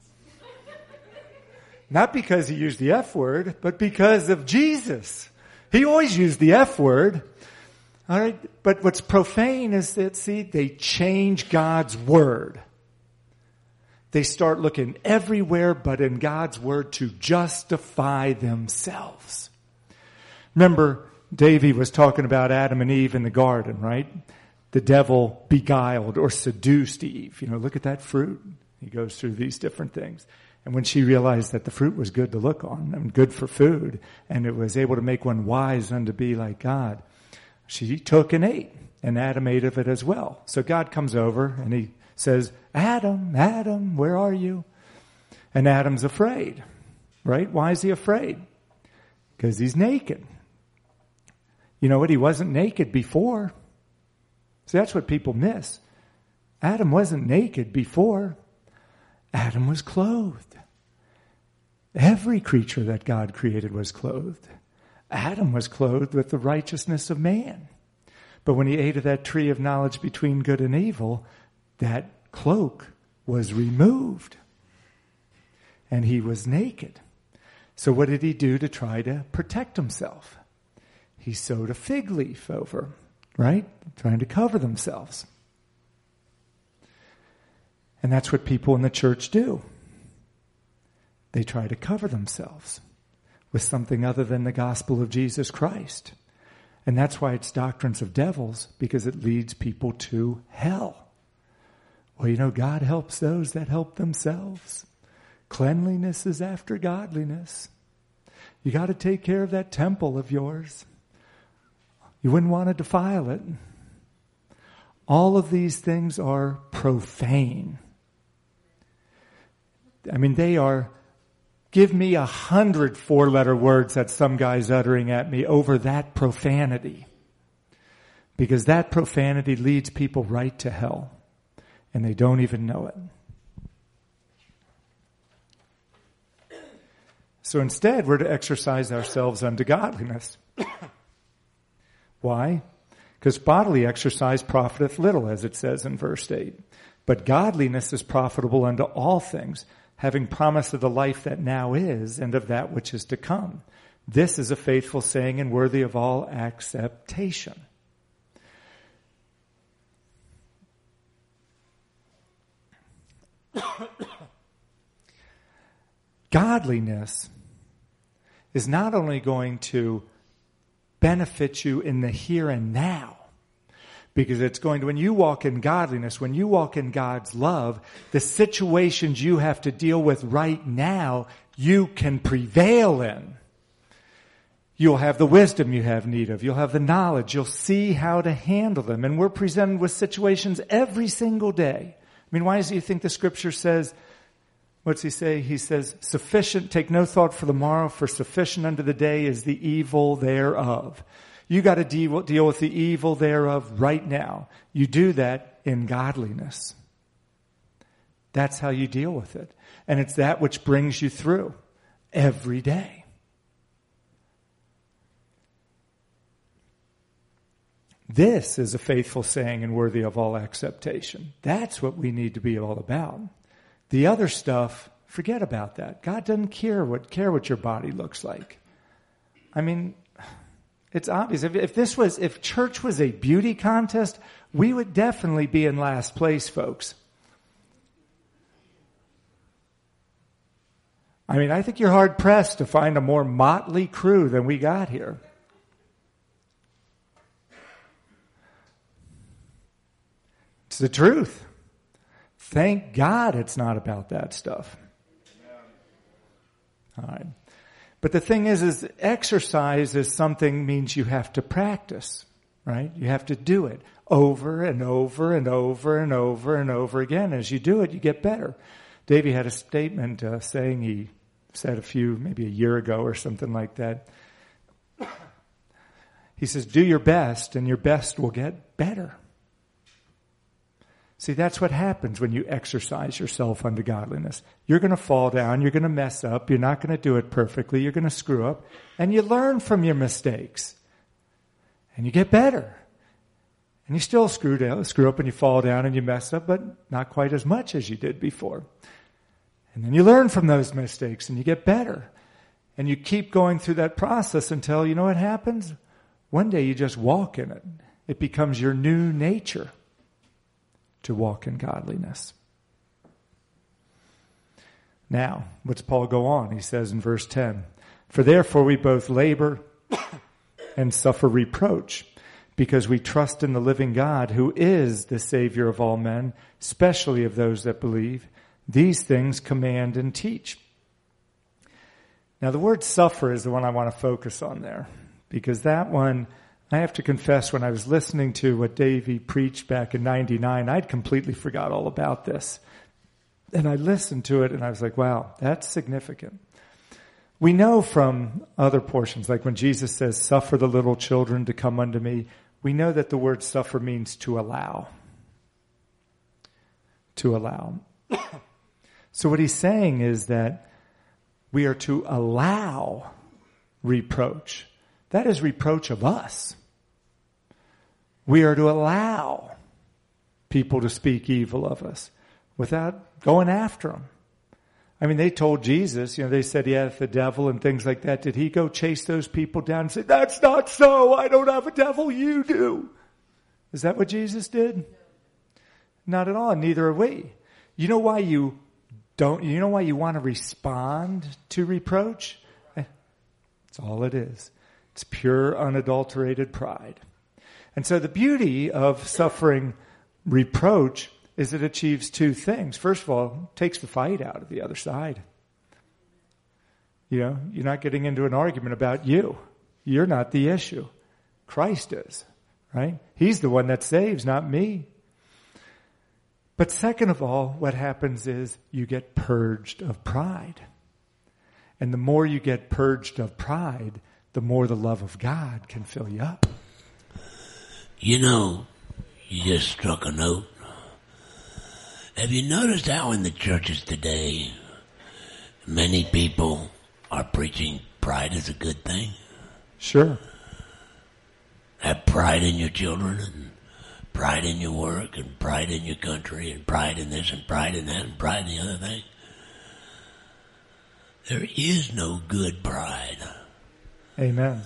Not because he used the F word, but because of Jesus. He always used the F word. All right. But what's profane is that, see, they change God's word. They start looking everywhere but in God's word to justify themselves. Remember, Davey was talking about Adam and Eve in the garden, right? The devil beguiled or seduced Eve. You know, look at that fruit. He goes through these different things. And when she realized that the fruit was good to look on and good for food, and it was able to make one wise unto be like God, she took and ate, and Adam ate of it as well. So God comes over and he says, Adam, Adam, where are you? And Adam's afraid, right? Why is he afraid? Because he's naked. You know what? He wasn't naked before. See, that's what people miss. Adam wasn't naked before. Adam was clothed. Every creature that God created was clothed. Adam was clothed with the righteousness of man. But when he ate of that tree of knowledge between good and evil, that cloak was removed. And he was naked. So what did he do to try to protect himself? He sewed a fig leaf over, right? Trying to cover themselves. And that's what people in the church do. They try to cover themselves with something other than the gospel of Jesus Christ. And that's why it's doctrines of devils, because it leads people to hell. Well, you know, God helps those that help themselves. Cleanliness is after godliness. You got to take care of that temple of yours. You wouldn't want to defile it. All of these things are profane. I mean, they are, give me a hundred four-letter words that some guy's uttering at me over that profanity. Because that profanity leads people right to hell. And they don't even know it. So instead, we're to exercise ourselves unto godliness. Why? Because bodily exercise profiteth little, as it says in verse eight. But godliness is profitable unto all things, having promise of the life that now is and of that which is to come. This is a faithful saying and worthy of all acceptation. Godliness is not only going to benefit you in the here and now, because it's going to, when you walk in godliness, when you walk in God's love, the situations you have to deal with right now, you can prevail in. You'll have the wisdom you have need of. You'll have the knowledge. You'll see how to handle them. And we're presented with situations every single day. I mean, why do you think the scripture says, what's he say? He says, sufficient, take no thought for the morrow, for sufficient unto the day is the evil thereof. You got to deal, deal with the evil thereof right now. You do that in godliness. That's how you deal with it. And it's that which brings you through every day. This is a faithful saying and worthy of all acceptation. That's what we need to be all about. The other stuff, forget about that. God doesn't care what care what your body looks like. I mean, it's obvious. If, if this was, if church was a beauty contest, we would definitely be in last place, folks. I mean, I think you're hard pressed to find a more motley crew than we got here. It's the truth. Thank God it's not about that stuff. All right. But the thing is, is exercise is something means you have to practice, right? You have to do it over and over and over and over and over again. As you do it, you get better. Davey had a statement uh, saying, he said a few, maybe a year ago or something like that. He says, do your best and your best will get better. See, that's what happens when you exercise yourself unto godliness. You're going to fall down. You're going to mess up. You're not going to do it perfectly. You're going to screw up. And you learn from your mistakes. And you get better. And you still screw down, screw up and you fall down and you mess up, but not quite as much as you did before. And then you learn from those mistakes and you get better. And you keep going through that process until, you know what happens? One day you just walk in it. It becomes your new nature to walk in godliness. Now, what's Paul go on? He says in verse ten, for therefore we both labor and suffer reproach, because we trust in the living God, who is the Savior of all men, especially of those that believe. These things command and teach. Now, the word suffer is the one I want to focus on there, because that one, I have to confess, when I was listening to what Davey preached back in ninety-nine, I'd completely forgot all about this. And I listened to it and I was like, wow, that's significant. We know from other portions, like when Jesus says, suffer the little children to come unto me, we know that the word suffer means to allow. To allow. So what he's saying is that we are to allow reproach. That is reproach of us. We are to allow people to speak evil of us without going after them. I mean, they told Jesus, you know, they said he had the devil and things like that. Did he go chase those people down and say, that's not so, I don't have a devil, you do? Is that what Jesus did? Not at all, neither are we. You know why you don't, you know why you want to respond to reproach? That's all it is. It's pure, unadulterated pride. And so the beauty of suffering reproach is it achieves two things. First of all, it takes the fight out of the other side. You know, you're not getting into an argument about you. You're not the issue. Christ is, right? He's the one that saves, not me. But second of all, what happens is you get purged of pride. And the more you get purged of pride, the more the love of God can fill you up. You know, you just struck a note. Have you noticed how in the churches today, many people are preaching pride is a good thing? Sure. Have pride in your children and pride in your work and pride in your country and pride in this and pride in that and pride in the other thing. There is no good pride. Amen.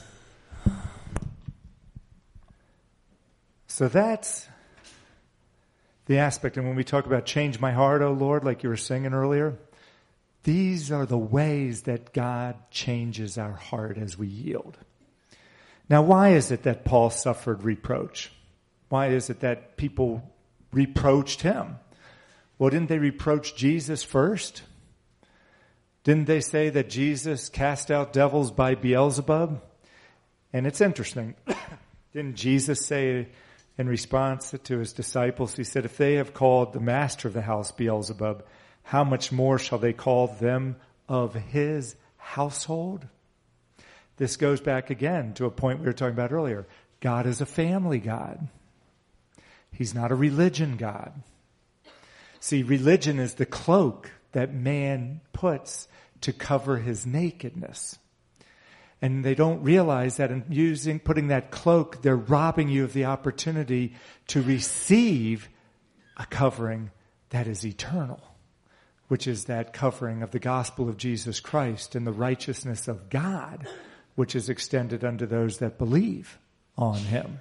So that's the aspect. And when we talk about change my heart, O Lord, like you were singing earlier, these are the ways that God changes our heart as we yield. Now, why is it that Paul suffered reproach? Why is it that people reproached him? Well, didn't they reproach Jesus first? Didn't they say that Jesus cast out devils by Beelzebub? And it's interesting. Didn't Jesus say in response to his disciples, he said, if they have called the master of the house Beelzebub, how much more shall they call them of his household? This goes back again to a point we were talking about earlier. God is a family God. He's not a religion God. See, religion is the cloak that man puts to cover his nakedness. And they don't realize that in using, putting that cloak, they're robbing you of the opportunity to receive a covering that is eternal, which is that covering of the gospel of Jesus Christ and the righteousness of God, which is extended unto those that believe on him.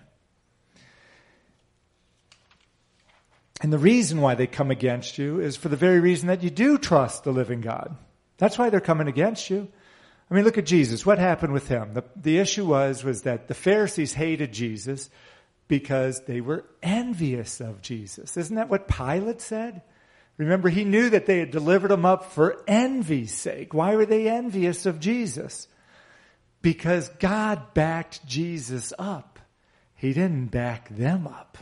And the reason why they come against you is for the very reason that you do trust the living God. That's why they're coming against you. I mean, look at Jesus. What happened with him? The, the issue was, was that the Pharisees hated Jesus because they were envious of Jesus. Isn't that what Pilate said? Remember, he knew that they had delivered him up for envy's sake. Why were they envious of Jesus? Because God backed Jesus up. He didn't back them up.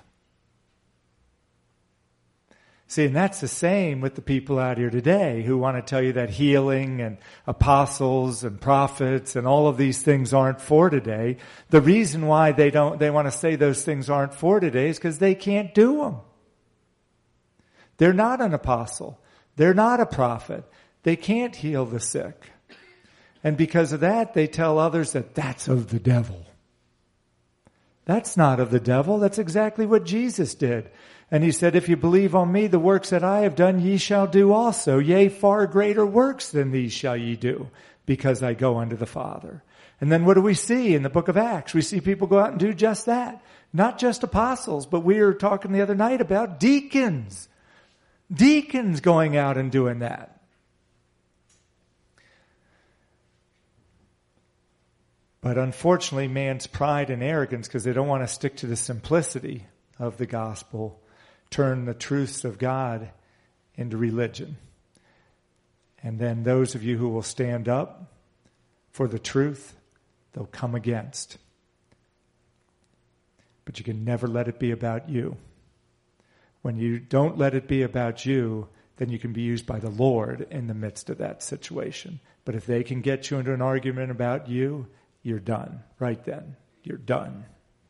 See, and that's the same with the people out here today who want to tell you that healing and apostles and prophets and all of these things aren't for today. The reason why they don't, they want to say those things aren't for today is because they can't do them. They're not an apostle. They're not a prophet. They can't heal the sick. And because of that, they tell others that that's of the devil. That's not of the devil. That's exactly what Jesus did. And he said, if you believe on me, the works that I have done, ye shall do also. Yea, far greater works than these shall ye do, because I go unto the Father. And then what do we see in the book of Acts? We see people go out and do just that. Not just apostles, but we were talking the other night about deacons. Deacons going out and doing that. But unfortunately, man's pride and arrogance, because they don't want to stick to the simplicity of the gospel, turn the truths of God into religion. And then those of you who will stand up for the truth, they'll come against. But you can never let it be about you. When you don't let it be about you, then you can be used by the Lord in the midst of that situation. But if they can get you into an argument about you, you're done. Right then, you're done.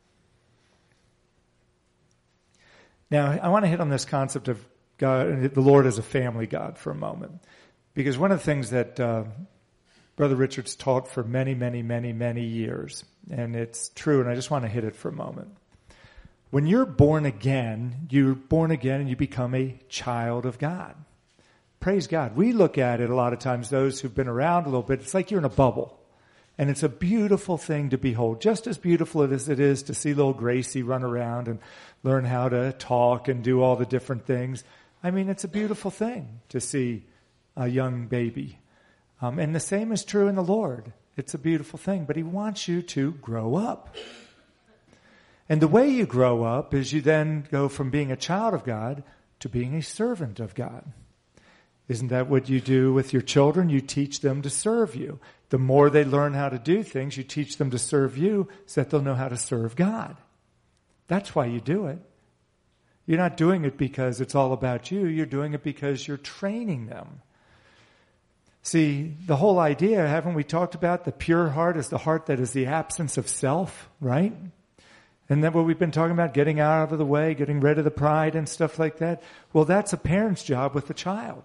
Now, I want to hit on this concept of God, the Lord as a family God for a moment. Because one of the things that uh, Brother Richard's taught for many, many, many, many years, and it's true, and I just want to hit it for a moment. When you're born again, you're born again and you become a child of God. Praise God. We look at it a lot of times, those who've been around a little bit, it's like you're in a bubble. And it's a beautiful thing to behold, just as beautiful as it is to see little Gracie run around and learn how to talk and do all the different things. I mean, it's a beautiful thing to see a young baby. Um, and the same is true in the Lord. It's a beautiful thing, but he wants you to grow up. And the way you grow up is you then go from being a child of God to being a servant of God. Isn't that what you do with your children? You teach them to serve you. The more they learn how to do things, you teach them to serve you so that they'll know how to serve God. That's why you do it. You're not doing it because it's all about you. You're doing it because you're training them. See, the whole idea, haven't we talked about the pure heart is the heart that is the absence of self, right? And then what we've been talking about, getting out of the way, getting rid of the pride and stuff like that. Well, that's a parent's job with a child.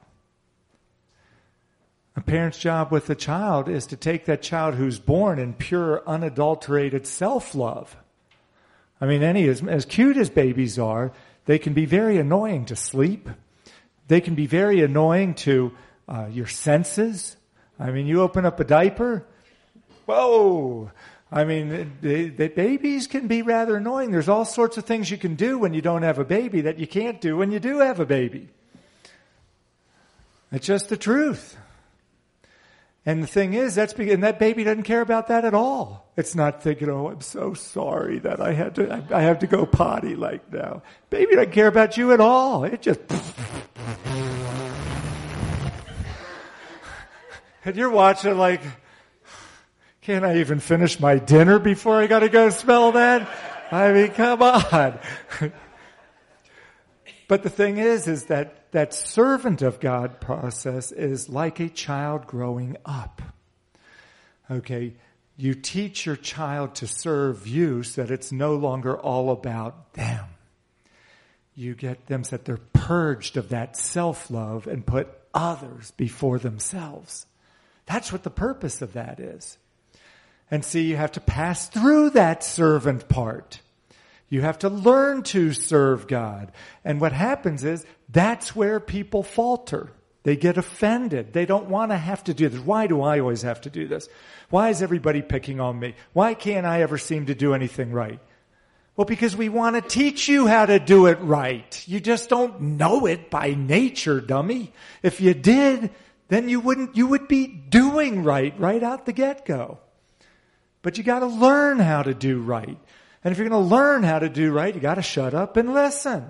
A parent's job with a child is to take that child who's born in pure, unadulterated self-love, I mean, any as, as cute as babies are, they can be very annoying to sleep. They can be very annoying to uh, your senses. I mean, you open up a diaper, whoa! I mean, the, the babies can be rather annoying. There's all sorts of things you can do when you don't have a baby that you can't do when you do have a baby. It's just the truth. And the thing is, that's because, and that baby doesn't care about that at all. It's not thinking, oh, I'm so sorry that I had to, I, I have to go potty like now. Baby doesn't care about you at all. It just, and you're watching like, can't I even finish my dinner before I gotta go smell that? I mean, come on. But the thing is, is that that servant of God process is like a child growing up. Okay, you teach your child to serve you so that it's no longer all about them. You get them so that they're purged of that self-love and put others before themselves. That's what the purpose of that is. And see, you have to pass through that servant part. You have to learn to serve God. And what happens is, that's where people falter. They get offended. They don't want to have to do this. Why do I always have to do this? Why is everybody picking on me? Why can't I ever seem to do anything right? Well, because we want to teach you how to do it right. You just don't know it by nature, dummy. If you did, then you wouldn't, you would be doing right, right out the get-go. But you got to learn how to do right. And if you're going to learn how to do right, you got to shut up and listen.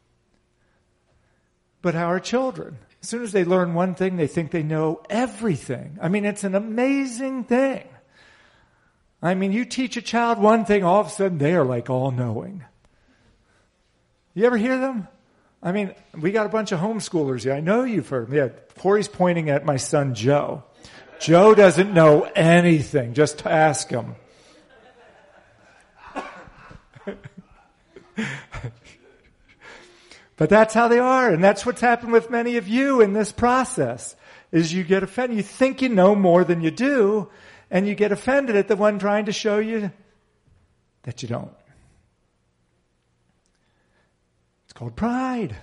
But how are children? As soon as they learn one thing, they think they know everything. I mean, it's an amazing thing. I mean, you teach a child one thing, all of a sudden they are like all-knowing. You ever hear them? I mean, we got a bunch of homeschoolers here. I know you've heard them. Yeah, Corey's pointing at my son, Joe. Joe doesn't know anything. Just ask him. But that's how they are, and that's what's happened with many of you in this process, is you get offended. You think you know more than you do, and you get offended at the one trying to show you that you don't. It's called pride.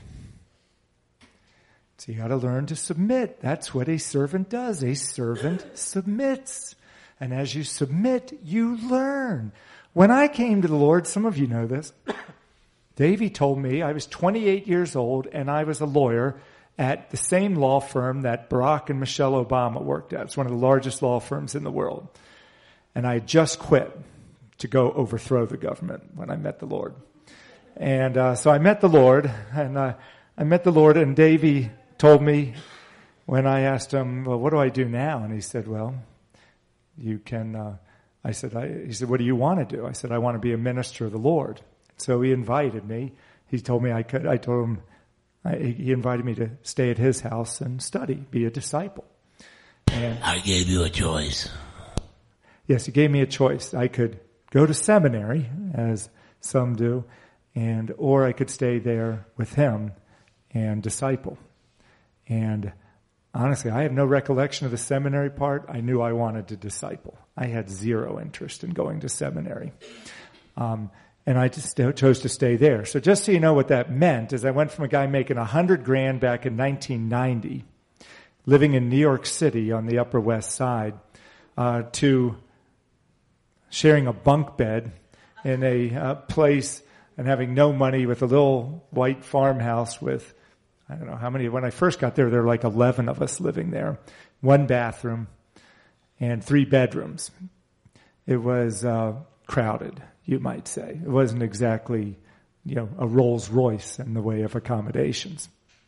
So you got to learn to submit. That's what a servant does. A servant submits. And as you submit, you learn. When I came to the Lord, some of you know this, Davey told me I was twenty-eight years old and I was a lawyer at the same law firm that Barack and Michelle Obama worked at. It's one of the largest law firms in the world. And I had just quit to go overthrow the government when I met the Lord. And uh, so I met the Lord, and uh, I met the Lord, and Davey told me when I asked him, well, what do I do now? And he said, well, you can, uh, I said, I, he said, what do you want to do? I said, I want to be a minister of the Lord. So he invited me. He told me I could, I told him, I, he invited me to stay at his house and study, be a disciple. And I gave you a choice. Yes, he gave me a choice. I could go to seminary, as some do, and or I could stay there with him and disciple. And honestly, I have no recollection of the seminary part. I knew I wanted to disciple. I had zero interest in going to seminary. Um, and I just chose to stay there. So just so you know what that meant, is I went from a guy making a hundred grand back in nineteen ninety, living in New York City on the Upper West Side, uh, to sharing a bunk bed in a uh, place and having no money with a little white farmhouse with, I don't know how many, when I first got there, there were like eleven of us living there. One bathroom and three bedrooms. It was uh, crowded, you might say. It wasn't exactly, you know, a Rolls Royce in the way of accommodations.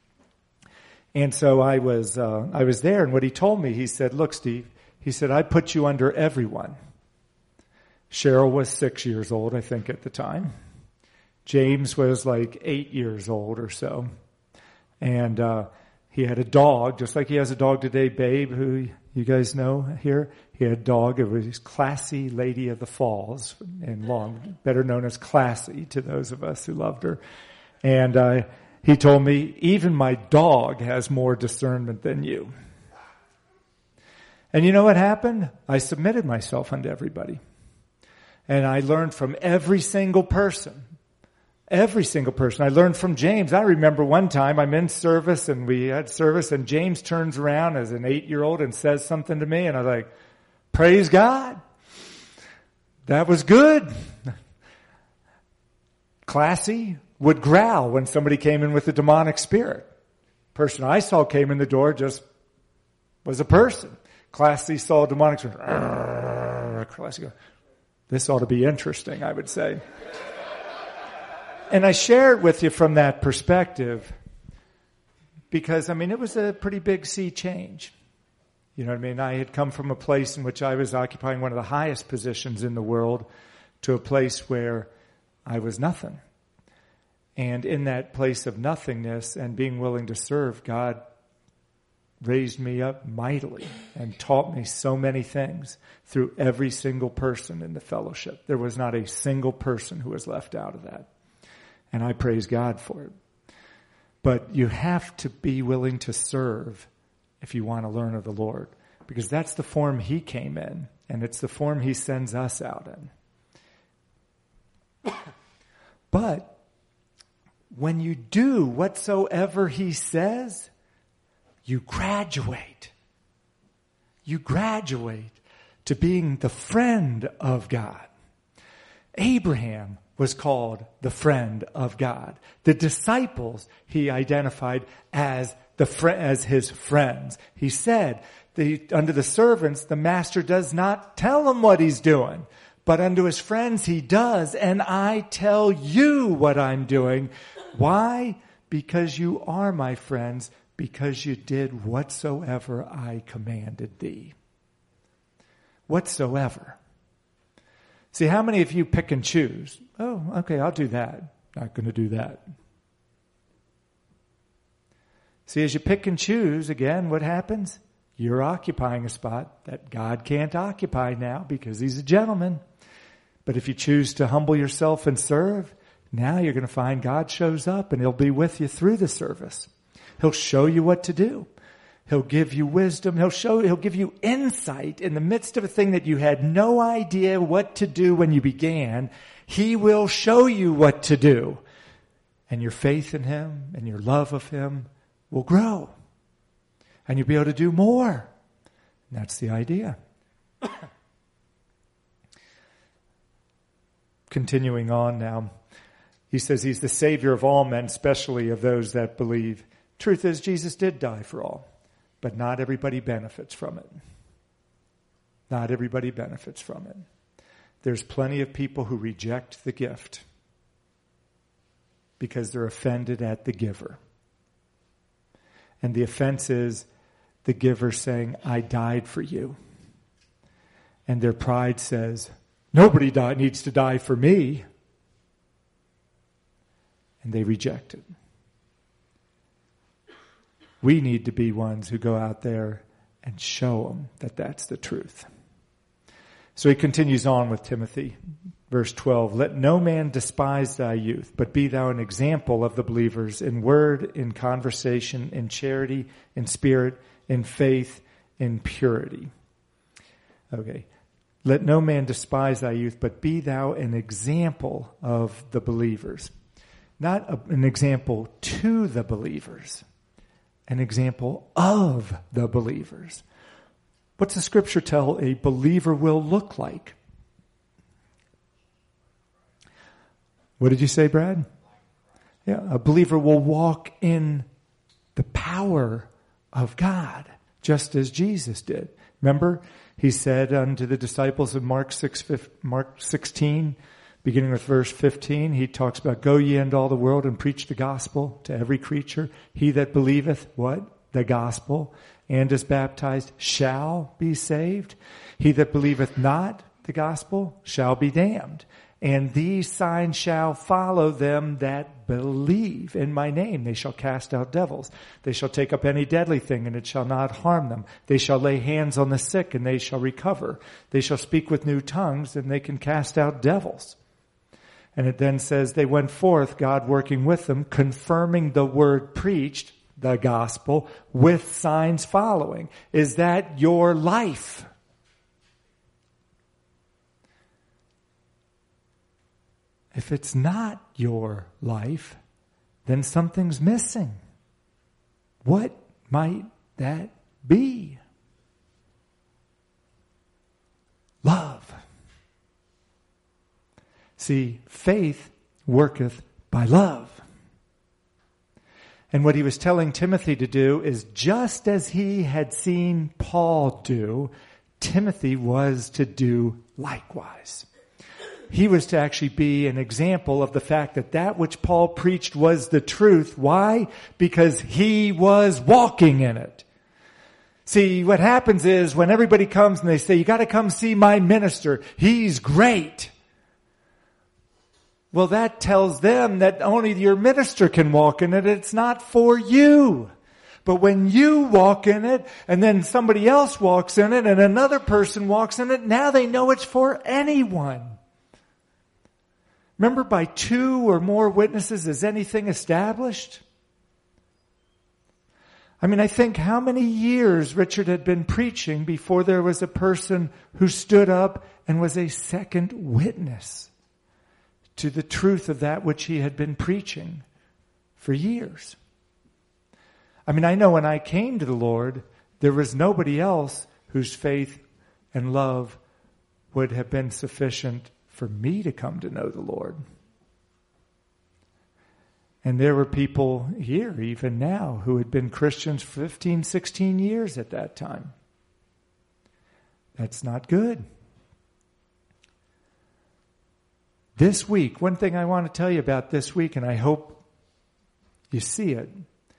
And so I was, uh, I was there, and what he told me, he said, look, Steve, he said, I put you under everyone. Cheryl was six years old, I think, at the time. James was like eight years old or so. And uh he had a dog, just like he has a dog today, Babe, who you guys know here. He had a dog. It was Classy Lady of the Falls, and long, better known as Classy to those of us who loved her. And uh he told me, even my dog has more discernment than you. And you know what happened? I submitted myself unto everybody. And I learned from every single person. Every single person. I learned from James. I remember one time I'm in service and we had service and James turns around as an eight-year-old and says something to me and I was like, praise God. That was good. Classy would growl when somebody came in with a demonic spirit. Person I saw came in the door just was a person. Classy saw a demonic spirit. Classy go, this ought to be interesting, I would say. And I share it with you from that perspective because, I mean, it was a pretty big sea change. You know what I mean? I had come from a place in which I was occupying one of the highest positions in the world to a place where I was nothing. And in that place of nothingness and being willing to serve, God raised me up mightily and taught me so many things through every single person in the fellowship. There was not a single person who was left out of that. And I praise God for it. But you have to be willing to serve if you want to learn of the Lord. Because that's the form He came in. And it's the form He sends us out in. But when you do whatsoever He says, you graduate. You graduate to being the friend of God. Abraham was called the friend of God. The disciples He identified as the fr- as His friends. He said, the, under the servants, the master does not tell him what he's doing, but unto his friends He does, and I tell you what I'm doing. Why? Because you are my friends, because you did whatsoever I commanded thee. Whatsoever. See, how many of you pick and choose? Oh, okay, I'll do that. Not going to do that. See, as you pick and choose, again, what happens? You're occupying a spot that God can't occupy now because He's a gentleman. But if you choose to humble yourself and serve, now you're going to find God shows up and He'll be with you through the service. He'll show you what to do. He'll give you wisdom. He'll show, he'll give you insight in the midst of a thing that you had no idea what to do when you began. He will show you what to do. And your faith in Him and your love of Him will grow. And you'll be able to do more. And that's the idea. Continuing on now. He says He's the Savior of all men, especially of those that believe. Truth is, Jesus did die for all. But not everybody benefits from it. Not everybody benefits from it. There's plenty of people who reject the gift because they're offended at the giver. And the offense is the giver saying, I died for you. And their pride says, nobody die, needs to die for me. And they reject it. We need to be ones who go out there and show them that that's the truth. So he continues on with Timothy, verse twelve. Let no man despise thy youth, but be thou an example of the believers in word, in conversation, in charity, in spirit, in faith, in purity. Okay. Let no man despise thy youth, but be thou an example of the believers. Not a, an example to the believers. An example of the believers. What's the scripture tell a believer will look like? What did you say, Brad? Yeah, a believer will walk in the power of God, just as Jesus did. Remember, He said unto the disciples in Mark six, Mark sixteen, beginning with verse fifteen, He talks about, go ye into all the world and preach the gospel to every creature. He that believeth, what? The gospel, and is baptized shall be saved. He that believeth not the gospel shall be damned. And these signs shall follow them that believe in my name. They shall cast out devils. They shall take up any deadly thing, and it shall not harm them. They shall lay hands on the sick, and they shall recover. They shall speak with new tongues, and they can cast out devils. And it then says they went forth, God working with them, confirming the word preached, the gospel, with signs following. Is that your life? if it's not your life, then something's missing. What might that be? Love. See, faith worketh by love. And what he was telling Timothy to do is just as he had seen Paul do, Timothy was to do likewise. He was to actually be an example of the fact that that which Paul preached was the truth. Why? Because he was walking in it. See, what happens is when everybody comes and they say, you got to come see my minister. He's great. Well, that tells them that only your minister can walk in it. It's not for you. But when you walk in it and then somebody else walks in it and another person walks in it, now they know it's for anyone. Remember, by two or more witnesses is anything established? I mean, I think how many years Richard had been preaching before there was a person who stood up and was a second witness to the truth of that which he had been preaching for years. I mean, I know when I came to the Lord, there was nobody else whose faith and love would have been sufficient for me to come to know the Lord. And there were people here, even now, who had been Christians for fifteen, sixteen years at that time. That's not good. This week, one thing I want to tell you about this week, and I hope you see it.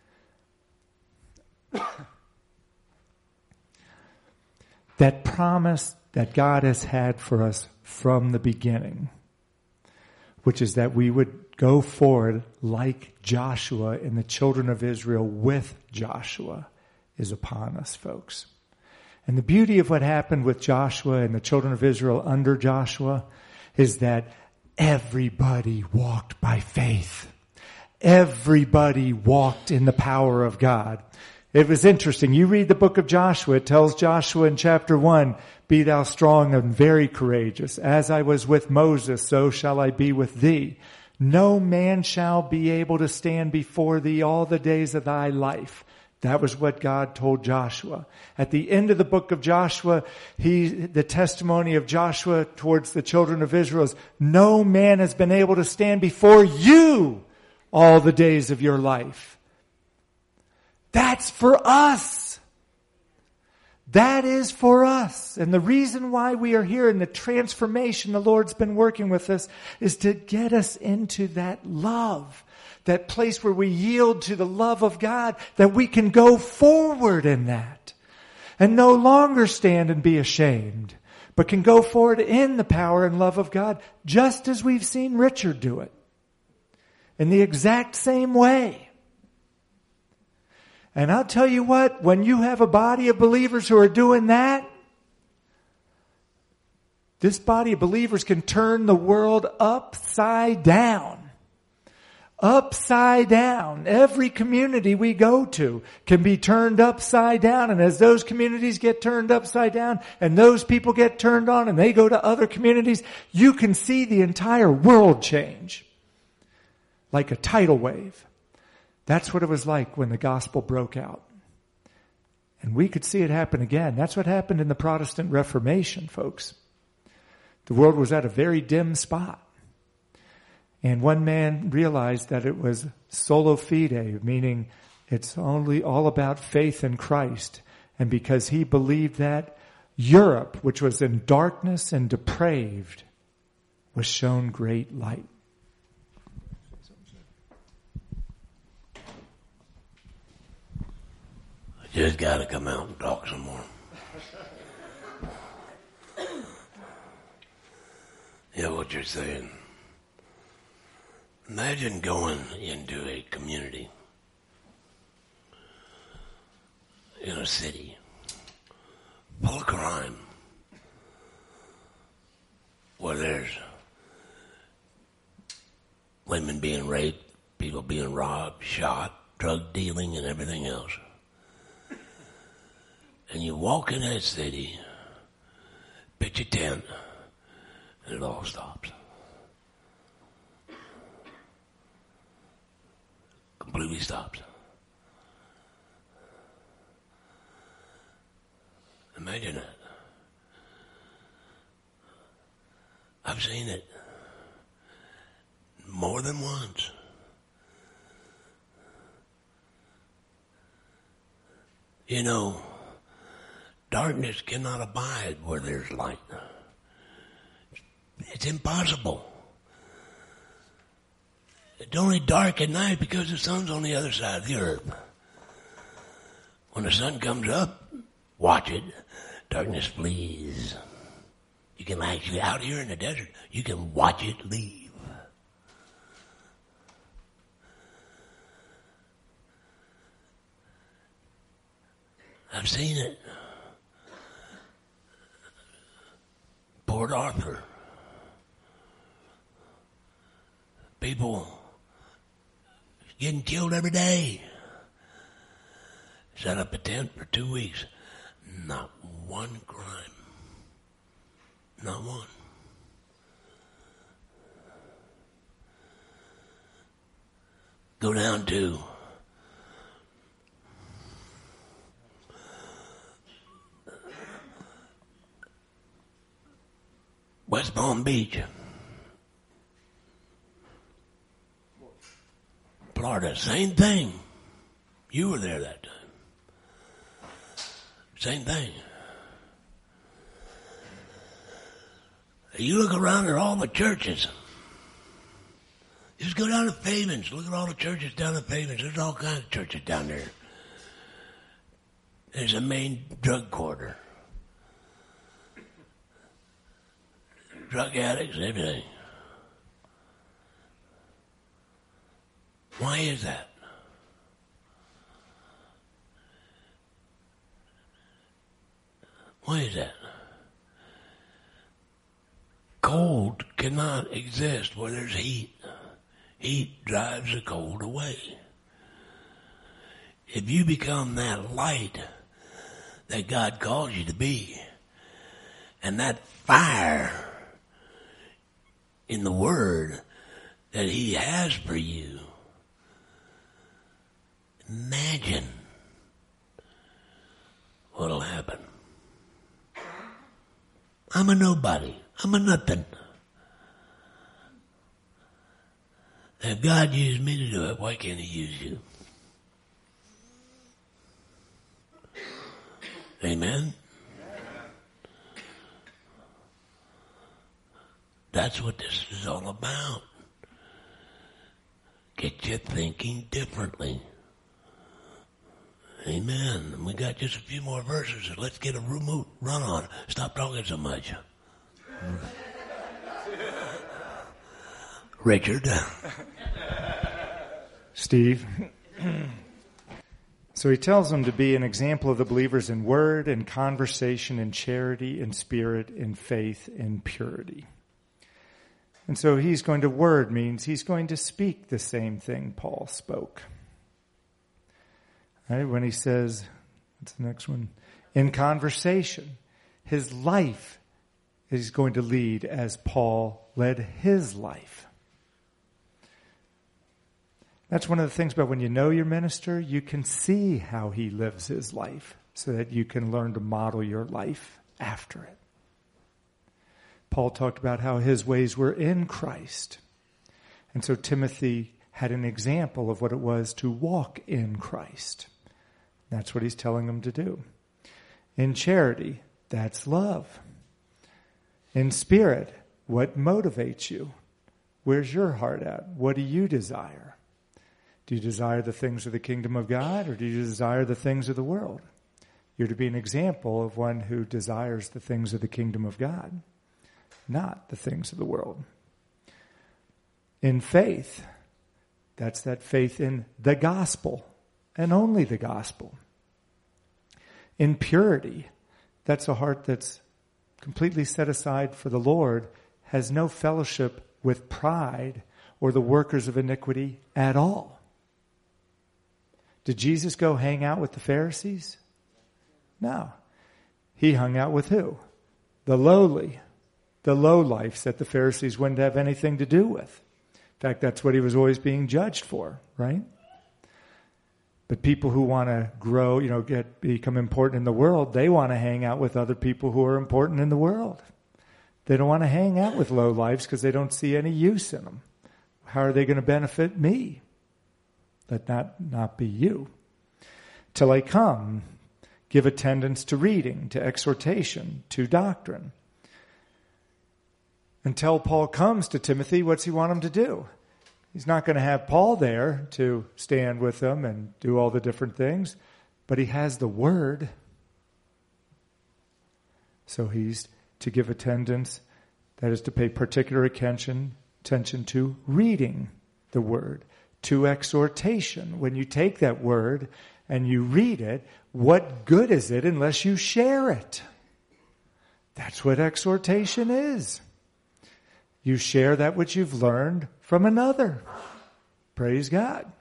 That promise that God has had for us from the beginning, which is that we would go forward like Joshua and the children of Israel with Joshua, is upon us, folks. And the beauty of what happened with Joshua and the children of Israel under Joshua is that everybody walked by faith. Everybody walked in the power of God. It was interesting. You read the book of Joshua. It tells Joshua in chapter one, be thou strong and very courageous. As I was with Moses, so shall I be with thee. No man shall be able to stand before thee all the days of thy life. That was what God told Joshua. At the end of the book of Joshua, he, the testimony of Joshua towards the children of Israel is, no man has been able to stand before you all the days of your life. That's for us. That is for us. And the reason why we are here in the transformation the Lord's been working with us is to get us into that love, that place where we yield to the love of God, that we can go forward in that and no longer stand and be ashamed, but can go forward in the power and love of God, just as we've seen Richard do it in the exact same way. And I'll tell you what, when you have a body of believers who are doing that, this body of believers can turn the world upside down. Upside down. Every community we go to can be turned upside down. And as those communities get turned upside down and those people get turned on and they go to other communities, you can see the entire world change. Like a tidal wave. That's what it was like when the gospel broke out. And we could see it happen again. That's what happened in the Protestant Reformation, folks. The world was at a very dim spot. And one man realized that it was solo fide, meaning it's only all about faith in Christ. And because he believed that, Europe, which was in darkness and depraved, was shown great light. Just got to come out and talk some more. You know what you're saying? Imagine going into a community in a city full of crime where there's women being raped, people being robbed, shot, drug dealing, and everything else. And you walk in that city, pitch a tent, and it all stops. completely stops. Imagine that. I've seen it more than once. You know, darkness cannot abide where there's light. It's impossible. It's only dark at night because the sun's on the other side of the earth. When the sun comes up, watch it, darkness flees. You can actually, out here in the desert, you can watch it leave. I've seen it. Port Arthur. People getting killed every day. Set up a tent for two weeks. Not one crime. Not one. Go down to West Palm Beach, Florida, same thing. You were there that time. Same thing. You look around at all the churches. Just go down to Favens. Look at all the churches down at Favens. There's all kinds of churches down there. There's a main drug quarter. Drug addicts, everything. Why is that? Why is that? Cold cannot exist where there's heat. Heat drives the cold away. If you become that light that God calls you to be, and that fire in the Word that He has for you, imagine what'll happen. I'm a nobody. I'm a nothing. If God used me to do it, why can't He use you? Amen? That's what this is all about. Get you thinking differently. Amen. We got just a few more verses. So let's get a remote run on. Stop talking so much. Richard. Steve. So he tells them to be an example of the believers in word, in conversation, in charity, in spirit, in faith, in purity. And so he's going to word means he's going to speak the same thing Paul spoke. Right? When he says, what's the next one? In conversation, his life is going to lead as Paul led his life. That's one of the things about when you know your minister, you can see how he lives his life so that you can learn to model your life after it. Paul talked about how his ways were in Christ. And so Timothy had an example of what it was to walk in Christ. That's what he's telling them to do. In charity, that's love. In spirit, what motivates you? Where's your heart at? What do you desire? Do you desire the things of the kingdom of God, or do you desire the things of the world? You're to be an example of one who desires the things of the kingdom of God, not the things of the world. In faith, that's that faith in the gospel, and only the gospel. In purity, that's a heart that's completely set aside for the Lord, has no fellowship with pride or the workers of iniquity at all. Did Jesus go hang out with the Pharisees? No. He hung out with who? The lowly, the lowlifes that the Pharisees wouldn't have anything to do with. In fact, that's what he was always being judged for, right? But people who want to grow, you know, get become important in the world, they want to hang out with other people who are important in the world. They don't want to hang out with low lives because they don't see any use in them. How are they going to benefit me? Let that not be you. Till I come, give attendance to reading, to exhortation, to doctrine. Until Paul comes to Timothy, what's he want him to do? He's not going to have Paul there to stand with him and do all the different things, but he has the Word. So he's to give attendance, that is to pay particular attention, attention to reading the Word, to exhortation. When you take that Word and you read it, what good is it unless you share it? That's what exhortation is. You share that which you've learned from another. Praise God.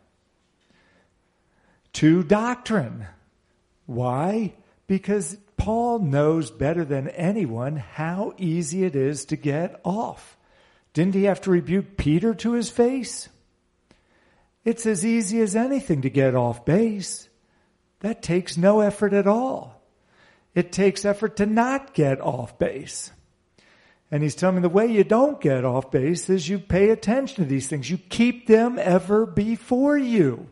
To doctrine. Why? Because Paul knows better than anyone how easy it is to get off. Didn't he have to rebuke Peter to his face? It's as easy as anything to get off base. That takes no effort at all. It takes effort to not get off base. And he's telling me the way you don't get off base is you pay attention to these things. You keep them ever before you.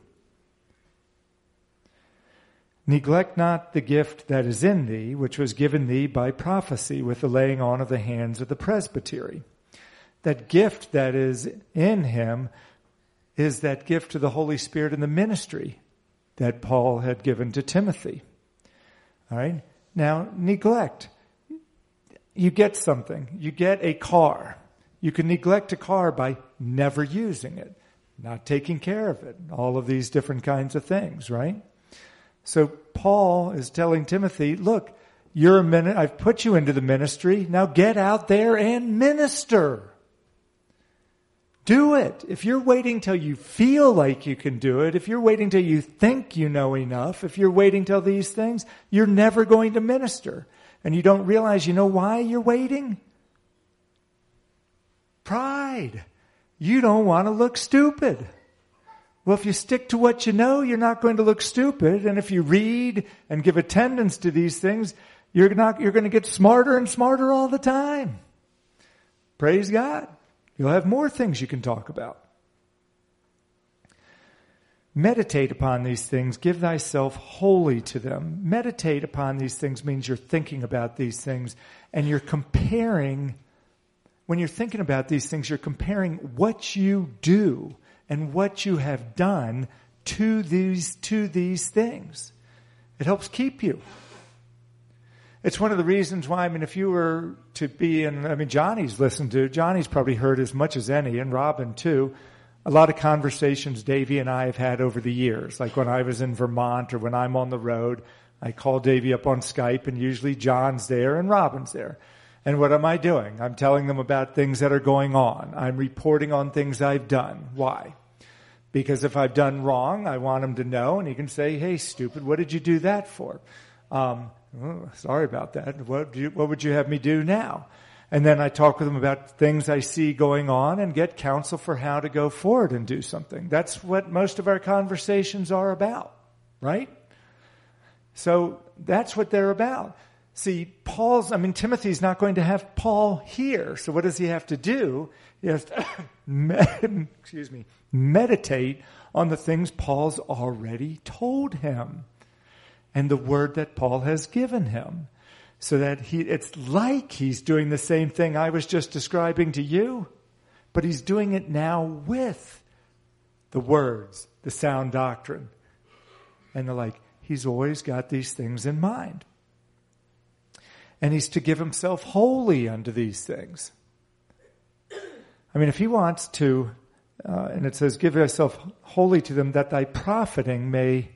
Neglect not the gift that is in thee, which was given thee by prophecy with the laying on of the hands of the presbytery. That gift that is in him is that gift to the Holy Spirit in the ministry that Paul had given to Timothy. All right? Now, neglect. You get something. You get a car. You can neglect a car by never using it, not taking care of it, all of these different kinds of things, right? So Paul is telling Timothy, look, you're a min- I've put you into the ministry. Now get out there and minister. Do it. If you're waiting till you feel like you can do it, if you're waiting till you think you know enough, if you're waiting till these things, you're never going to minister. And you don't realize, you know why you're waiting? Pride. You don't want to look stupid. Well, if you stick to what you know, you're not going to look stupid. And if you read and give attendance to these things, you're not, you're going to get smarter and smarter all the time. Praise God. You'll have more things you can talk about. Meditate upon these things. Give thyself wholly to them. Meditate upon these things means you're thinking about these things and you're comparing. When you're thinking about these things, you're comparing what you do and what you have done to these, to these things. It helps keep you. It's one of the reasons why, I mean, if you were to be in, I mean, Johnny's listened to, Johnny's probably heard as much as any, and Robin too, a lot of conversations Davey and I have had over the years. Like when I was in Vermont or when I'm on the road, I call Davey up on Skype and usually John's there and Robin's there. And what am I doing? I'm telling them about things that are going on. I'm reporting on things I've done. Why? Because if I've done wrong, I want him to know, and he can say, hey, stupid, what did you do that for? Um, oh, sorry about that. What, do you, what would you have me do now? And then I talk with them about things I see going on and get counsel for how to go forward and do something. That's what most of our conversations are about, right? So that's what they're about. See, Paul's, I mean, Timothy's not going to have Paul here. So what does he have to do? He has to, excuse me, meditate on the things Paul's already told him and the word that Paul has given him. So that he, it's like he's doing the same thing I was just describing to you, but he's doing it now with the words, the sound doctrine, and the like. He's always got these things in mind. And he's to give himself wholly unto these things. I mean, if he wants to, uh, and it says, give thyself wholly to them that thy profiting may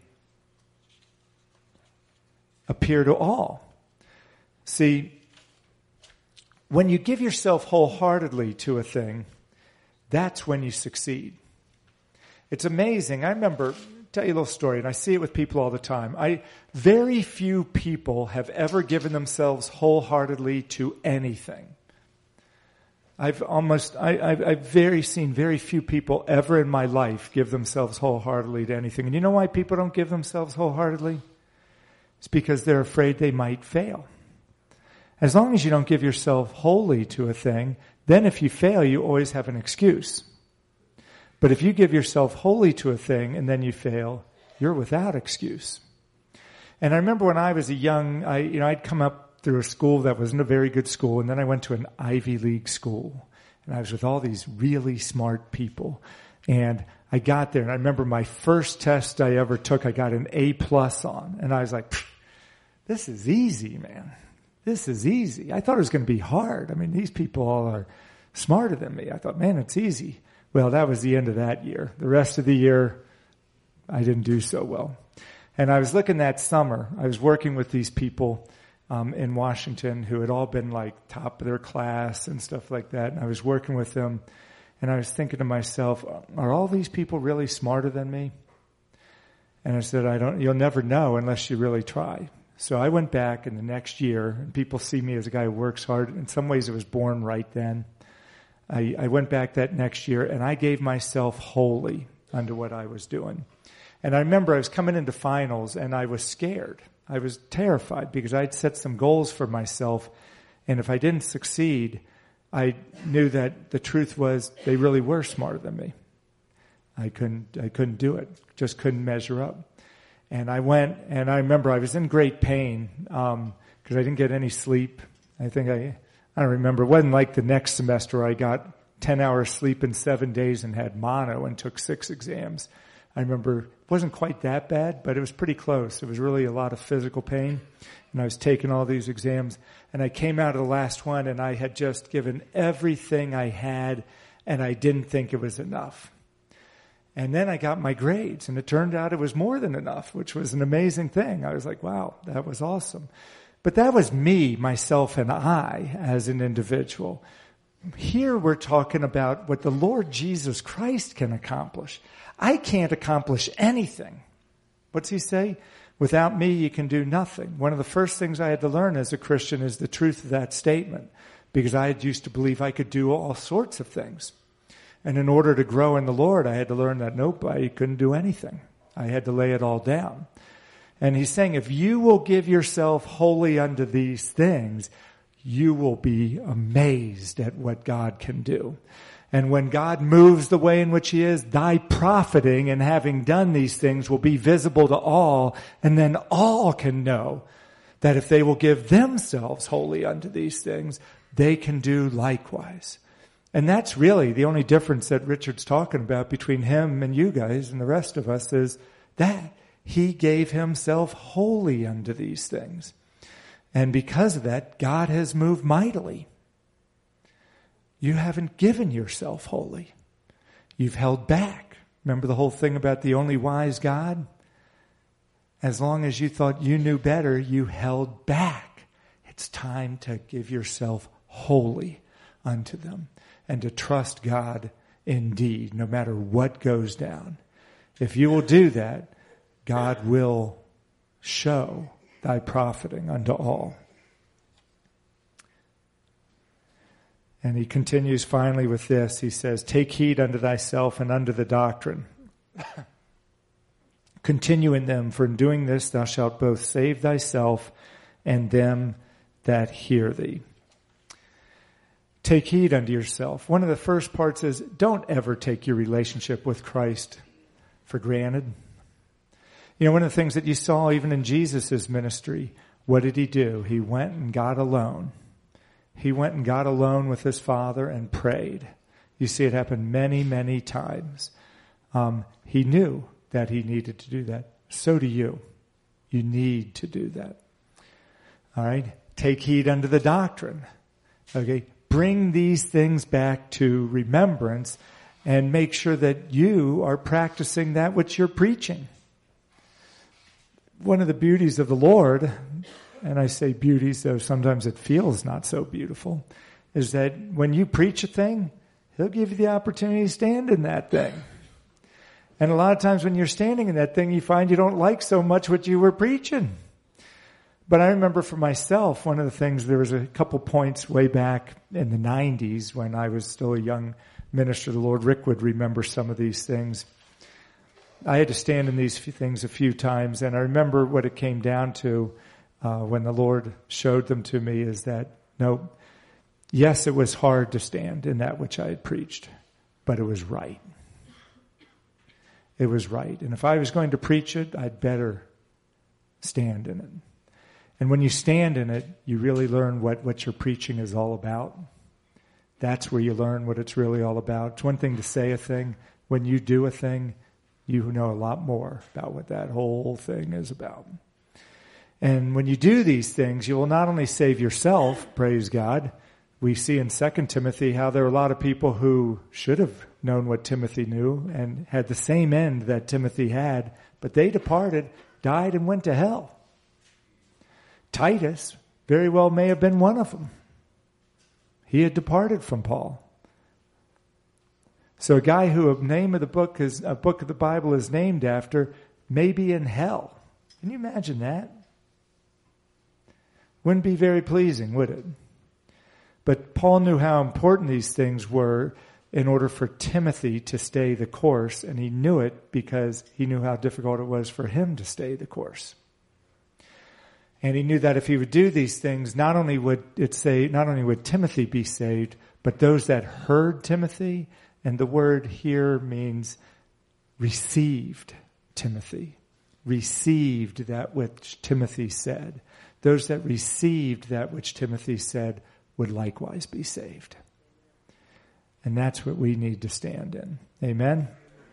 appear to all. See, when you give yourself wholeheartedly to a thing, that's when you succeed. It's amazing. I remember, I'll tell you a little story, and I see it with people all the time. I very few people have ever given themselves wholeheartedly to anything. I've almost, I, I've, I've very seen very few people ever in my life give themselves wholeheartedly to anything. And you know why people don't give themselves wholeheartedly? It's because they're afraid they might fail. As long as you don't give yourself wholly to a thing, then if you fail, you always have an excuse. But if you give yourself wholly to a thing and then you fail, you're without excuse. And I remember when I was a young, I, you know, I'd come up through a school that wasn't a very good school, and then I went to an Ivy League school, and I was with all these really smart people. And I got there, and I remember my first test I ever took, I got an A plus on, and I was like, this is easy, man. This is easy. I thought it was going to be hard. I mean, these people all are smarter than me. I thought, man, it's easy. Well, that was the end of that year. The rest of the year, I didn't do so well. And I was looking that summer, I was working with these people um, in Washington who had all been like top of their class and stuff like that. And I was working with them, and I was thinking to myself, are all these people really smarter than me? And I said, I don't, you'll never know unless you really try. So I went back in the next year, and people see me as a guy who works hard. In some ways, I was born right then. I, I went back that next year, and I gave myself wholly unto what I was doing. And I remember I was coming into finals, and I was scared. I was terrified because I'd set some goals for myself, and if I didn't succeed, I knew that the truth was they really were smarter than me. I couldn't, I couldn't do it. Just couldn't measure up. And I went, and I remember I was in great pain um, because I didn't get any sleep. I think I, I don't remember. It wasn't like the next semester I got ten hours sleep in seven days and had mono and took six exams. I remember it wasn't quite that bad, but it was pretty close. It was really a lot of physical pain. And I was taking all these exams, and I came out of the last one, and I had just given everything I had, and I didn't think it was enough. And then I got my grades, and it turned out it was more than enough, which was an amazing thing. I was like, wow, that was awesome. But that was me, myself, and I as an individual. Here we're talking about what the Lord Jesus Christ can accomplish. I can't accomplish anything. What's he say? Without me, you can do nothing. One of the first things I had to learn as a Christian is the truth of that statement, because I had used to believe I could do all sorts of things. And in order to grow in the Lord, I had to learn that nope, I couldn't do anything. I had to lay it all down. And he's saying, if you will give yourself wholly unto these things, you will be amazed at what God can do. And when God moves the way in which he is, thy profiting in having done these things will be visible to all, and then all can know that if they will give themselves wholly unto these things, they can do likewise. And that's really the only difference that Richard's talking about between him and you guys and the rest of us, is that he gave himself wholly unto these things. And because of that, God has moved mightily. You haven't given yourself wholly. You've held back. Remember the whole thing about the only wise God? As long as you thought you knew better, you held back. It's time to give yourself wholly unto them and to trust God indeed, no matter what goes down. If you will do that, God will show thy profiting unto all. And he continues finally with this. He says, take heed unto thyself and unto the doctrine. Continue in them, for in doing this thou shalt both save thyself and them that hear thee. Take heed unto yourself. One of the first parts is, don't ever take your relationship with Christ for granted. You know, one of the things that you saw even in Jesus' ministry, what did he do? He went and got alone. He went and got alone with his Father and prayed. You see it happen many, many times. Um, he knew that he needed to do that. So do you. You need to do that. All right? Take heed unto the doctrine. Okay? Bring these things back to remembrance and make sure that you are practicing that which you're preaching. One of the beauties of the Lord, and I say beauties, though sometimes it feels not so beautiful, is that when you preach a thing, he'll give you the opportunity to stand in that thing. And a lot of times when you're standing in that thing, you find you don't like so much what you were preaching. But I remember for myself, one of the things, there was a couple points way back in the nineties when I was still a young minister of the Lord. Rick would remember some of these things. I had to stand in these few things a few times, and I remember what it came down to uh, when the Lord showed them to me is that, no, yes, it was hard to stand in that which I had preached, but it was right. It was right. And if I was going to preach it, I'd better stand in it. And when you stand in it, you really learn what, what your preaching is all about. That's where you learn what it's really all about. It's one thing to say a thing. When you do a thing, you know a lot more about what that whole thing is about. And when you do these things, you will not only save yourself, praise God. We see in Second Timothy how there are a lot of people who should have known what Timothy knew and had the same end that Timothy had, but they departed, died, and went to hell. Titus very well may have been one of them. He had departed from Paul. So a guy who a name of the book is a book of the Bible is named after may be in hell. Can you imagine that? Wouldn't be very pleasing, would it? But Paul knew how important these things were in order for Timothy to stay the course, and he knew it because he knew how difficult it was for him to stay the course. And he knew that if he would do these things, not only would it say, not only would Timothy be saved, but those that heard Timothy, and the word here means received Timothy, received that which Timothy said. Those that received that which Timothy said would likewise be saved. And that's what we need to stand in. Amen?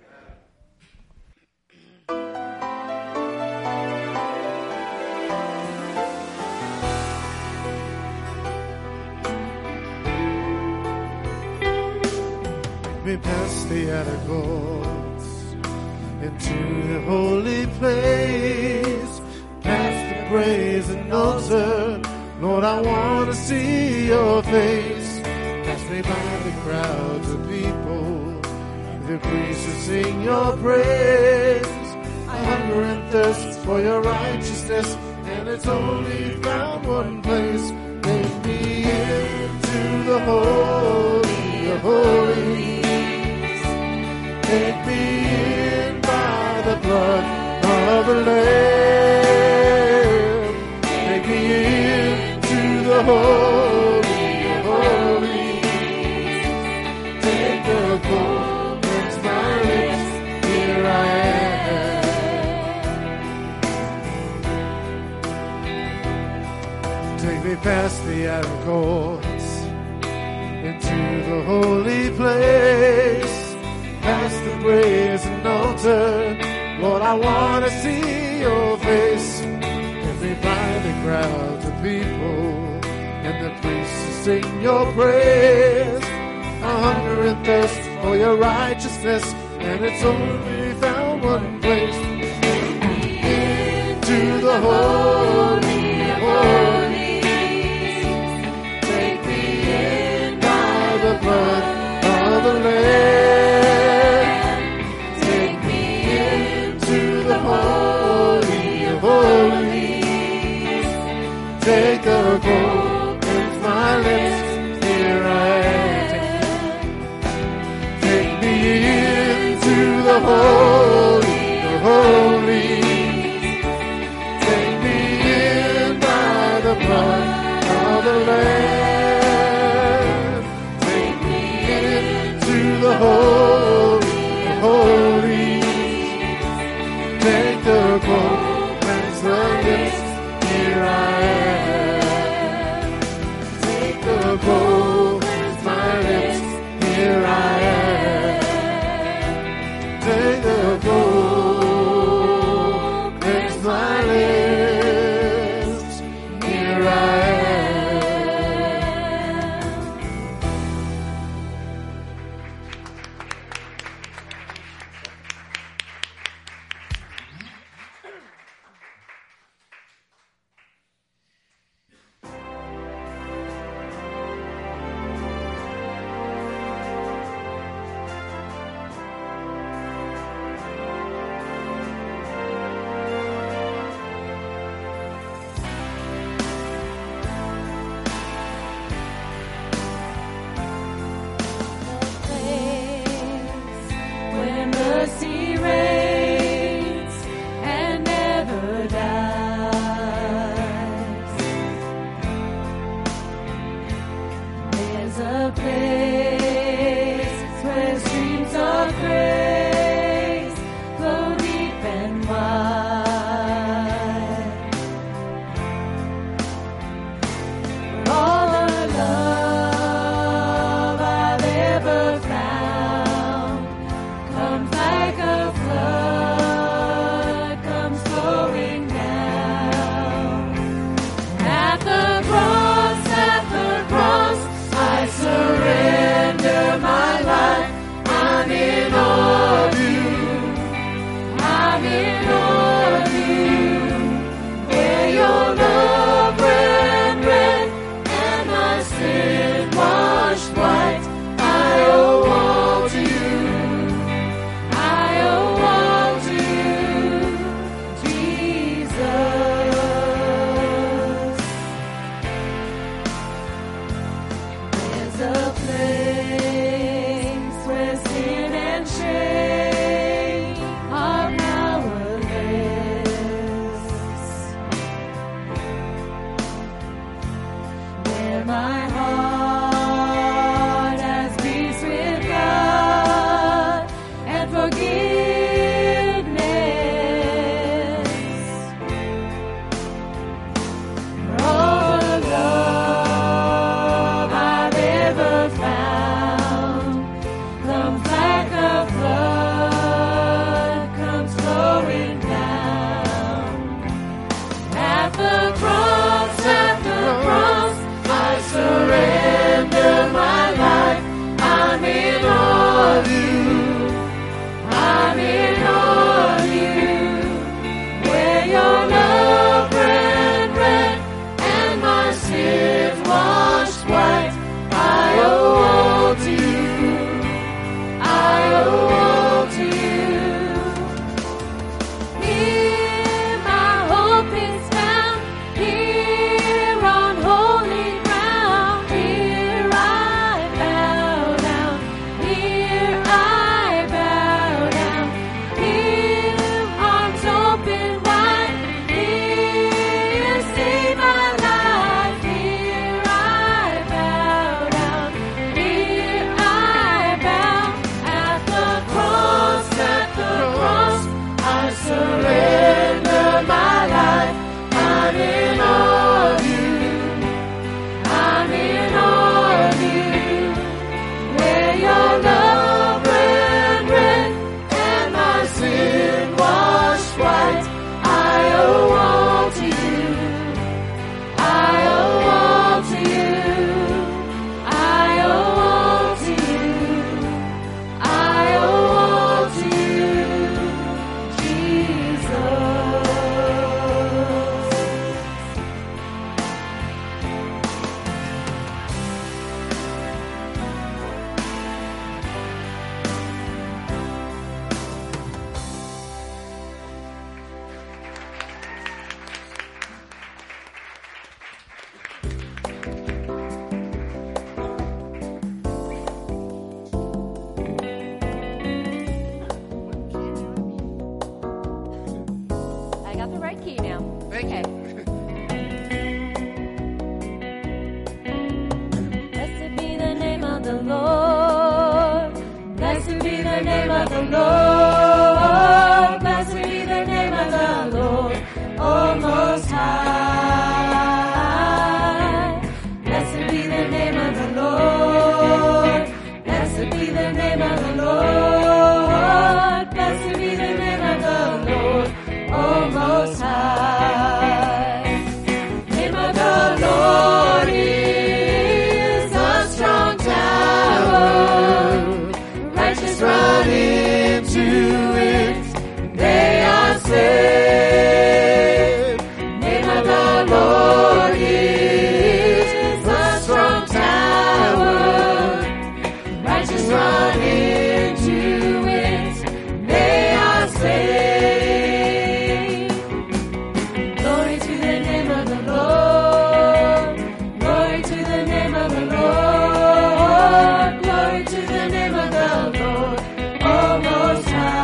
Me past the outer courts into the holy place, past the brazen altar. Lord, I want to see your face. Pass me by the crowds of people, the priests who sing your praise. I hunger and thirst for your righteousness, and it's only found one place. Take me into the holy of holies. Take me in by the blood of the Lamb. Take me into the holy of holies. Take the coal, cleanse my lips, here I am. Take me past the outer courts into the holy place, past the brazen altar. Lord, I want to see your face. Get me by the crowds of people and the priests who sing your praise. I hunger and thirst for your righteousness, and it's only found one place. Into the holy of holies. Take me in by the blood of the Lamb. Take me into the holy of holies. Take the gold, cleanse my lips, here I am. Take me into the holy of holies. Take me in by the blood of the Lamb. Take me into the holy of holies. Take the gold, cleanse the lips, here I am. Take the gold, cleanse my lips, here I am. Take the gold, cleanse my lips, here I am. hear you now. Thank okay. you. Blessed be the name of the Lord. Blessed be the name of the Lord. Blessed be the name of the Lord, oh Most High. Blessed be the name of the Lord. Blessed be the name of the Lord. Blessed be the name of the Lord, oh Most High. Name of the Lord is a strong tower. Righteous run into it, they are saved. Name of the Lord is a strong tower. Righteous run into it, they are saved. Glory to the name of the Lord. Glory to the name of the Lord. Glory to the name of the Lord, oh Most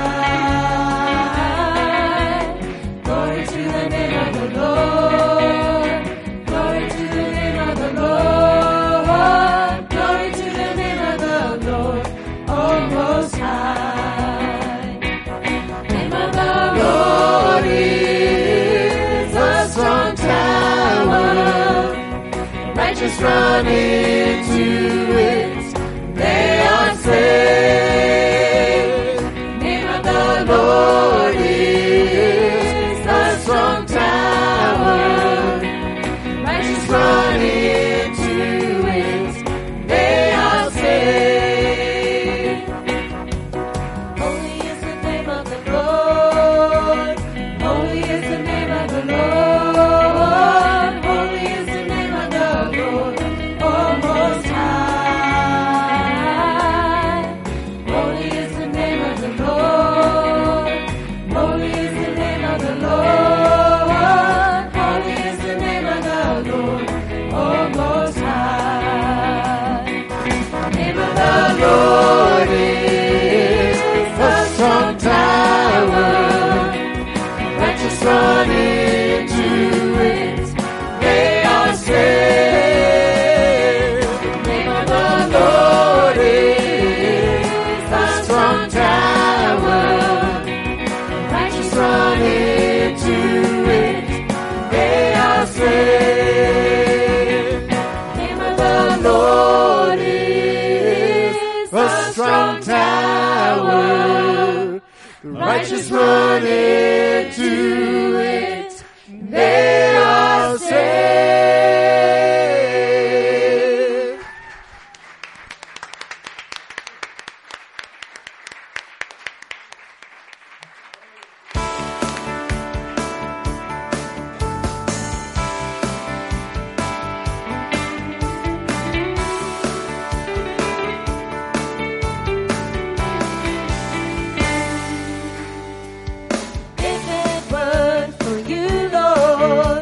High. Glory to the name of the Lord. Glory to the name of the Lord. Glory to the name of the Lord, oh Most High. Name of the Lord is a strong tower. Righteous run into it, they are saved. Name of the Lord is a strong tower. Righteous run into it, they are saved. Holy is the name of the Lord. Holy is the name of the Lord. Holy is the name of the Lord, oh Most High. Holy is the name of the Lord. Holy is the name of the Lord. Holy is the name of the Lord, oh Most High. Name of the Lord is a strong tower. Righteous run into it, they are saved. Name of the Lord is a strong tower. Righteous run into it, they are saved. Name of the Lord is a strong tower. The righteous run into it, they are saved. If it weren't for you, Lord,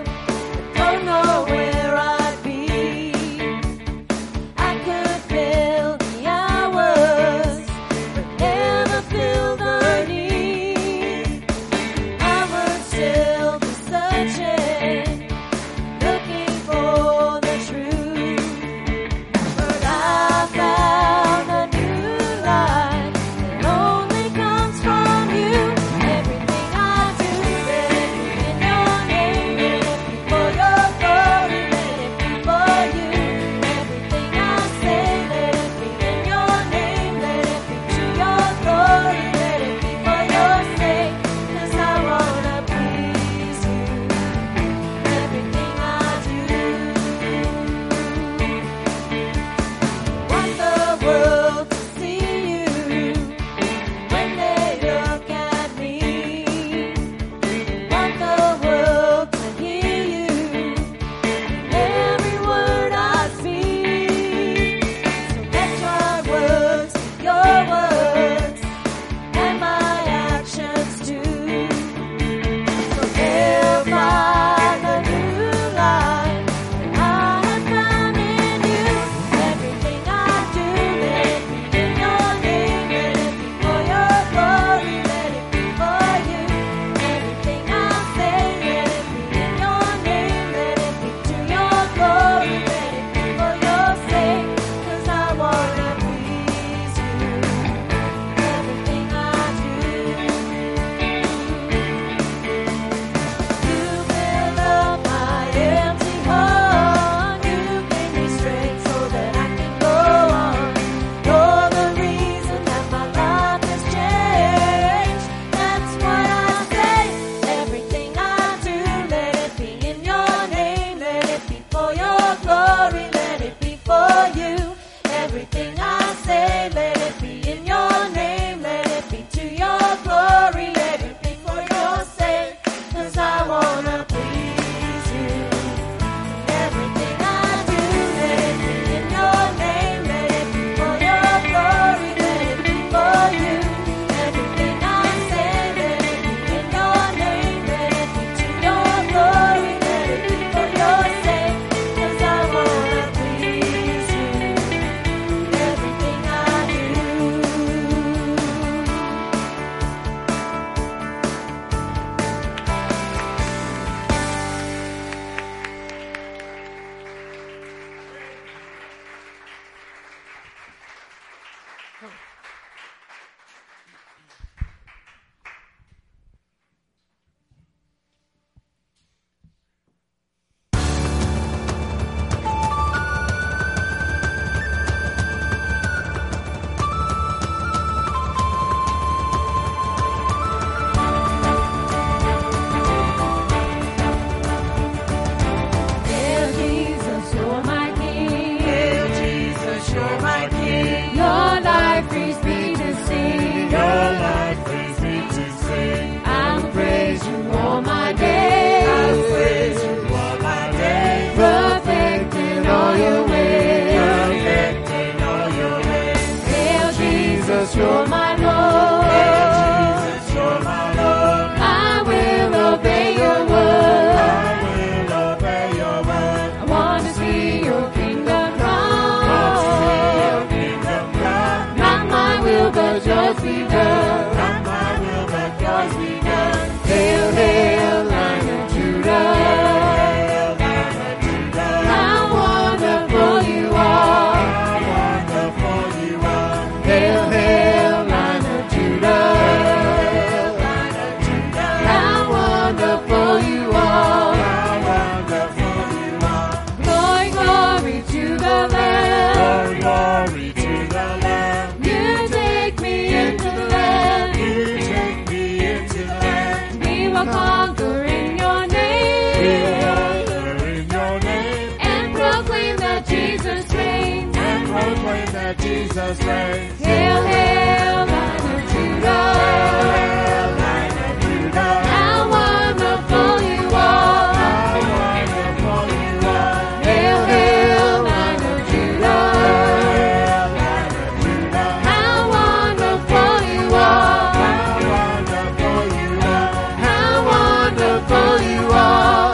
will conquer in your name. We will conquer in your name. And proclaim that Jesus reigns. And proclaim that Jesus reigns. Hail, hail, Lion of Judah. Hail, Lion of Judah. How wonderful you are. How wonderful you are. Hail, hail, Lion of Judah. Hail, Lion of Judah. How wonderful you are. How wonderful you are. How wonderful you are.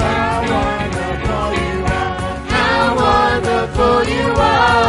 How wonderful you are. How wonderful you are.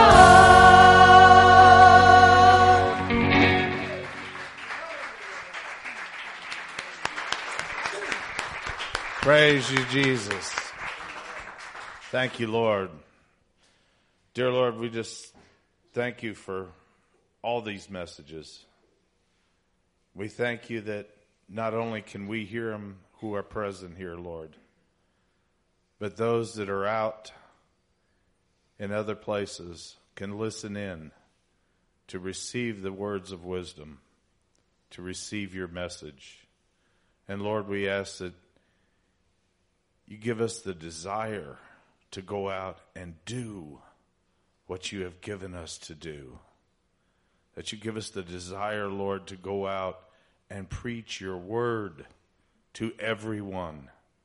Praise you, Jesus. Thank you, Lord. Dear Lord, we just thank you for all these messages. We thank you that not only can we hear them who are present here, Lord, but those that are out in other places can listen in to receive the words of wisdom, to receive your message. And Lord, we ask that you give us the desire to go out and do what you have given us to do. That you give us the desire, Lord, to go out and preach your word to everyone.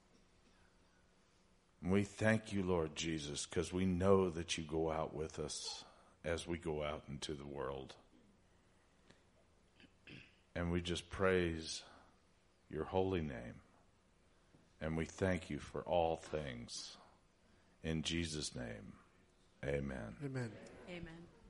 And we thank you, Lord Jesus, because we know that you go out with us as we go out into the world. And we just praise your holy name. And we thank you for all things. In Jesus' name, amen. Amen. Amen.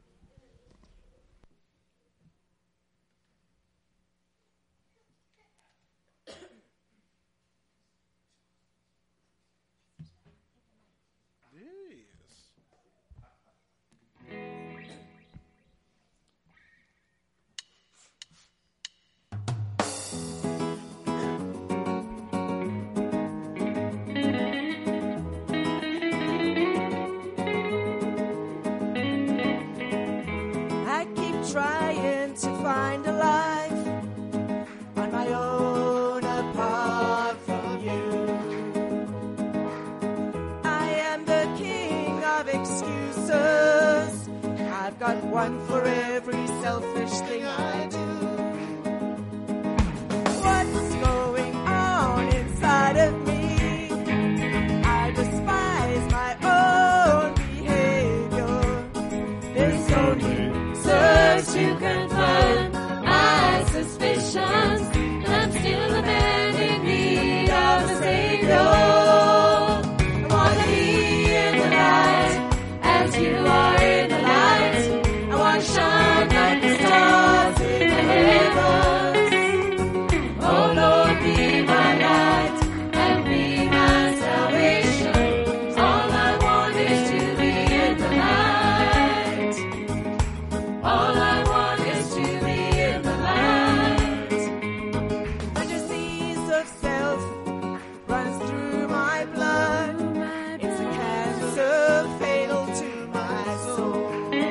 I keep trying to find a life on my own apart from you. I am the king of excuses. I've got one for every selfish thing I do. What's going on inside of me? I despise my own behavior. There's only Serves to confirm my suspicions, and I'm still a man in need of a Savior. I want to be in the light as you are in the light. I want to shine like the stars in the heavens. Oh Lord, be my light and be my salvation. All I want is to be in the light. All I want is to be in the light. the disease of self runs through my blood. It's a cancer fatal to my soul.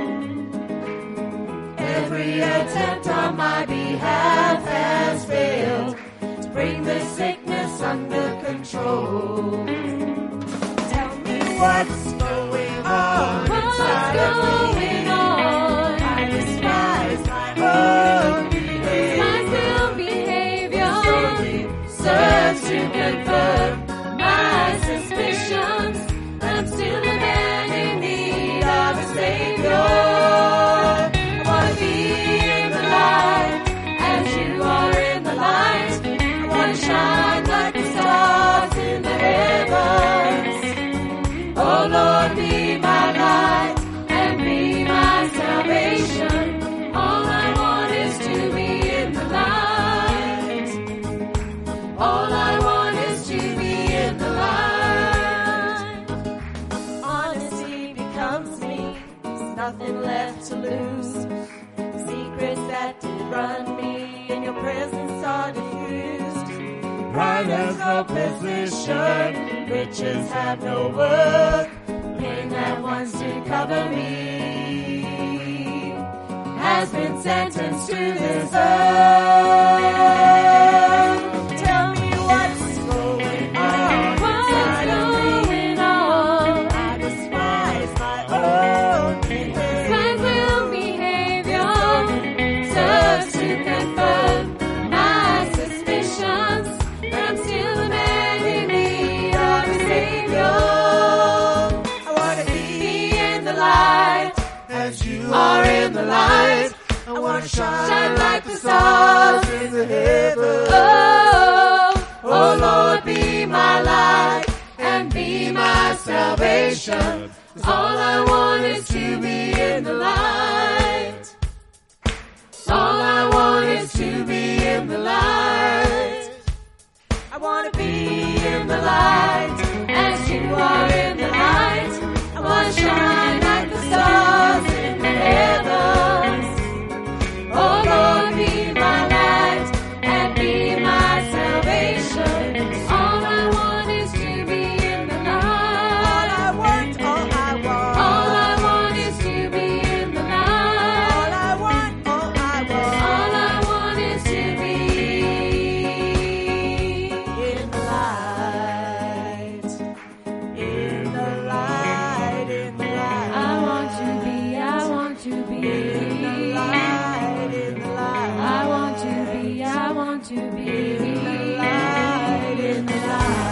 Every attempt on my behalf has failed to bring the sickness under control. Tell me what's going on What's inside of me. going on? I despise my own behavior. My still behavior serves to confirm my suspicions. I'm still a man in need of a Savior. I want to be in the light as you are in the light. I want to shine like the stars in the heavens. Oh Lord, be my light and be my salvation. All I want is to be in the light. All I want is to be in the light. Honesty becomes me. There's nothing left to lose. Secrets that did run me in your presence are diffused. Pride has no position. Riches have no worth. Pain that once did cover me has been sentenced to this earth. Tell me what's shine, shine like the stars in the heavens. Oh, oh Lord, be my light and be my salvation. All I want is to be in the light. All I want is to be in the light. I want to be in the light as you are in the light. I want to shine like the stars in the heavens. Oh Lord, be my light and be my salvation. All I want is to be in the light. All I want, all I want. All I want is to be in the light. All I want, all I want. All I want is to be in the light. In the light, in the light. I want to be, I want to be in the light, in the light. I want to be, I want to be in the light, in the light.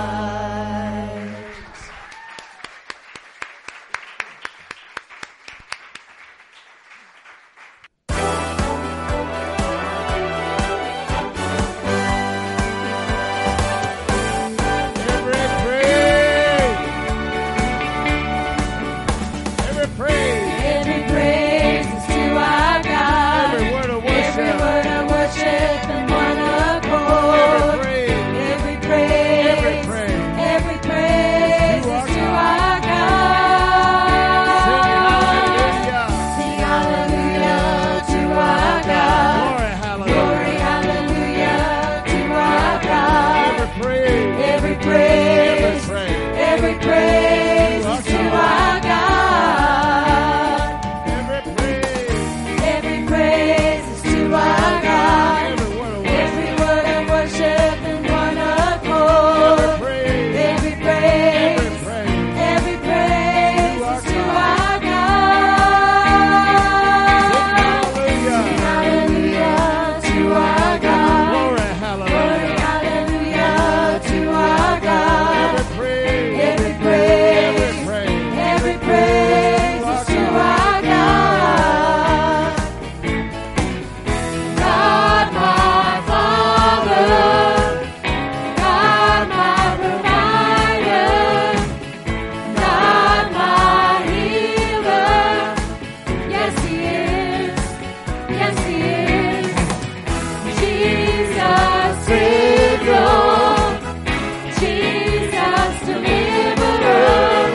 Every praise, every praise, Every praise is to our God. every word of Every worship, word of worship and one accord. every praise, Every praise, every praise. every praise To our is to God. our God. Sing hallelujah, Sing hallelujah to our God. glory, hallelujah. Glory, hallelujah to our God. Every praise, Every every praise, praise, every praise is to our God. every praise, Every praise is to our God. every word of worship, Every word of worship in one accord. praise, Every praise, every praise. every praise is to our God. Hallelujah, Hallelujah to our God. glory, Glory, hallelujah. hallelujah to our God. Every praise, Every praise, every praise. every praise is to our God. God, my Father, God, my provider, God, my healer. Yes, He is. Yes, He is. Jesus, Savior. Jesus, deliverer.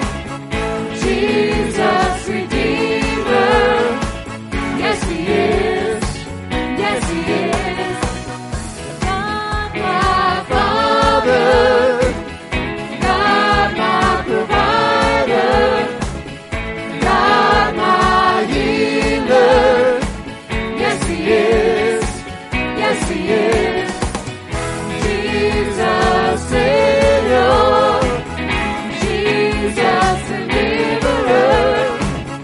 Jesus, redeemer. Yes, He is. Yes, He is. God, my Father. God, my provider. God, my healer. Yes, He is. Yes, He is. Jesus, Savior. Jesus, deliverer.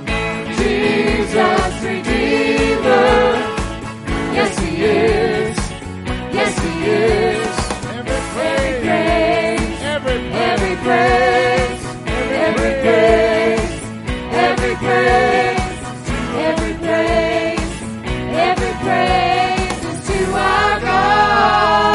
Jesus, redeemer. Yes, He is. Yes, He is. Every praise, Every praise, every every praise, every praise, every praise, every praise is to our God.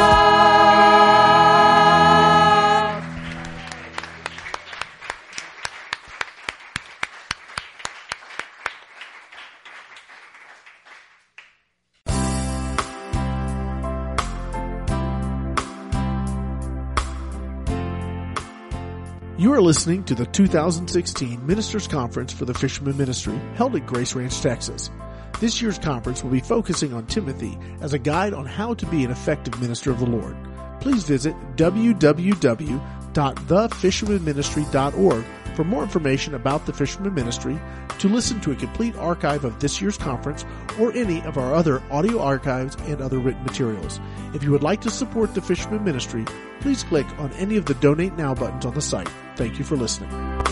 You are listening to the two thousand sixteen Ministers Conference for the Fisherman Ministry, held at Grace Ranch, Texas. This year's conference will be focusing on Timothy as a guide on how to be an effective minister of the Lord. Please visit w w w dot the fisherman ministry dot org for more information about the Fisherman Ministry, to listen to a complete archive of this year's conference, or any of our other audio archives and other written materials. If you would like to support the Fisherman Ministry, please click on any of the Donate Now buttons on the site. Thank you for listening.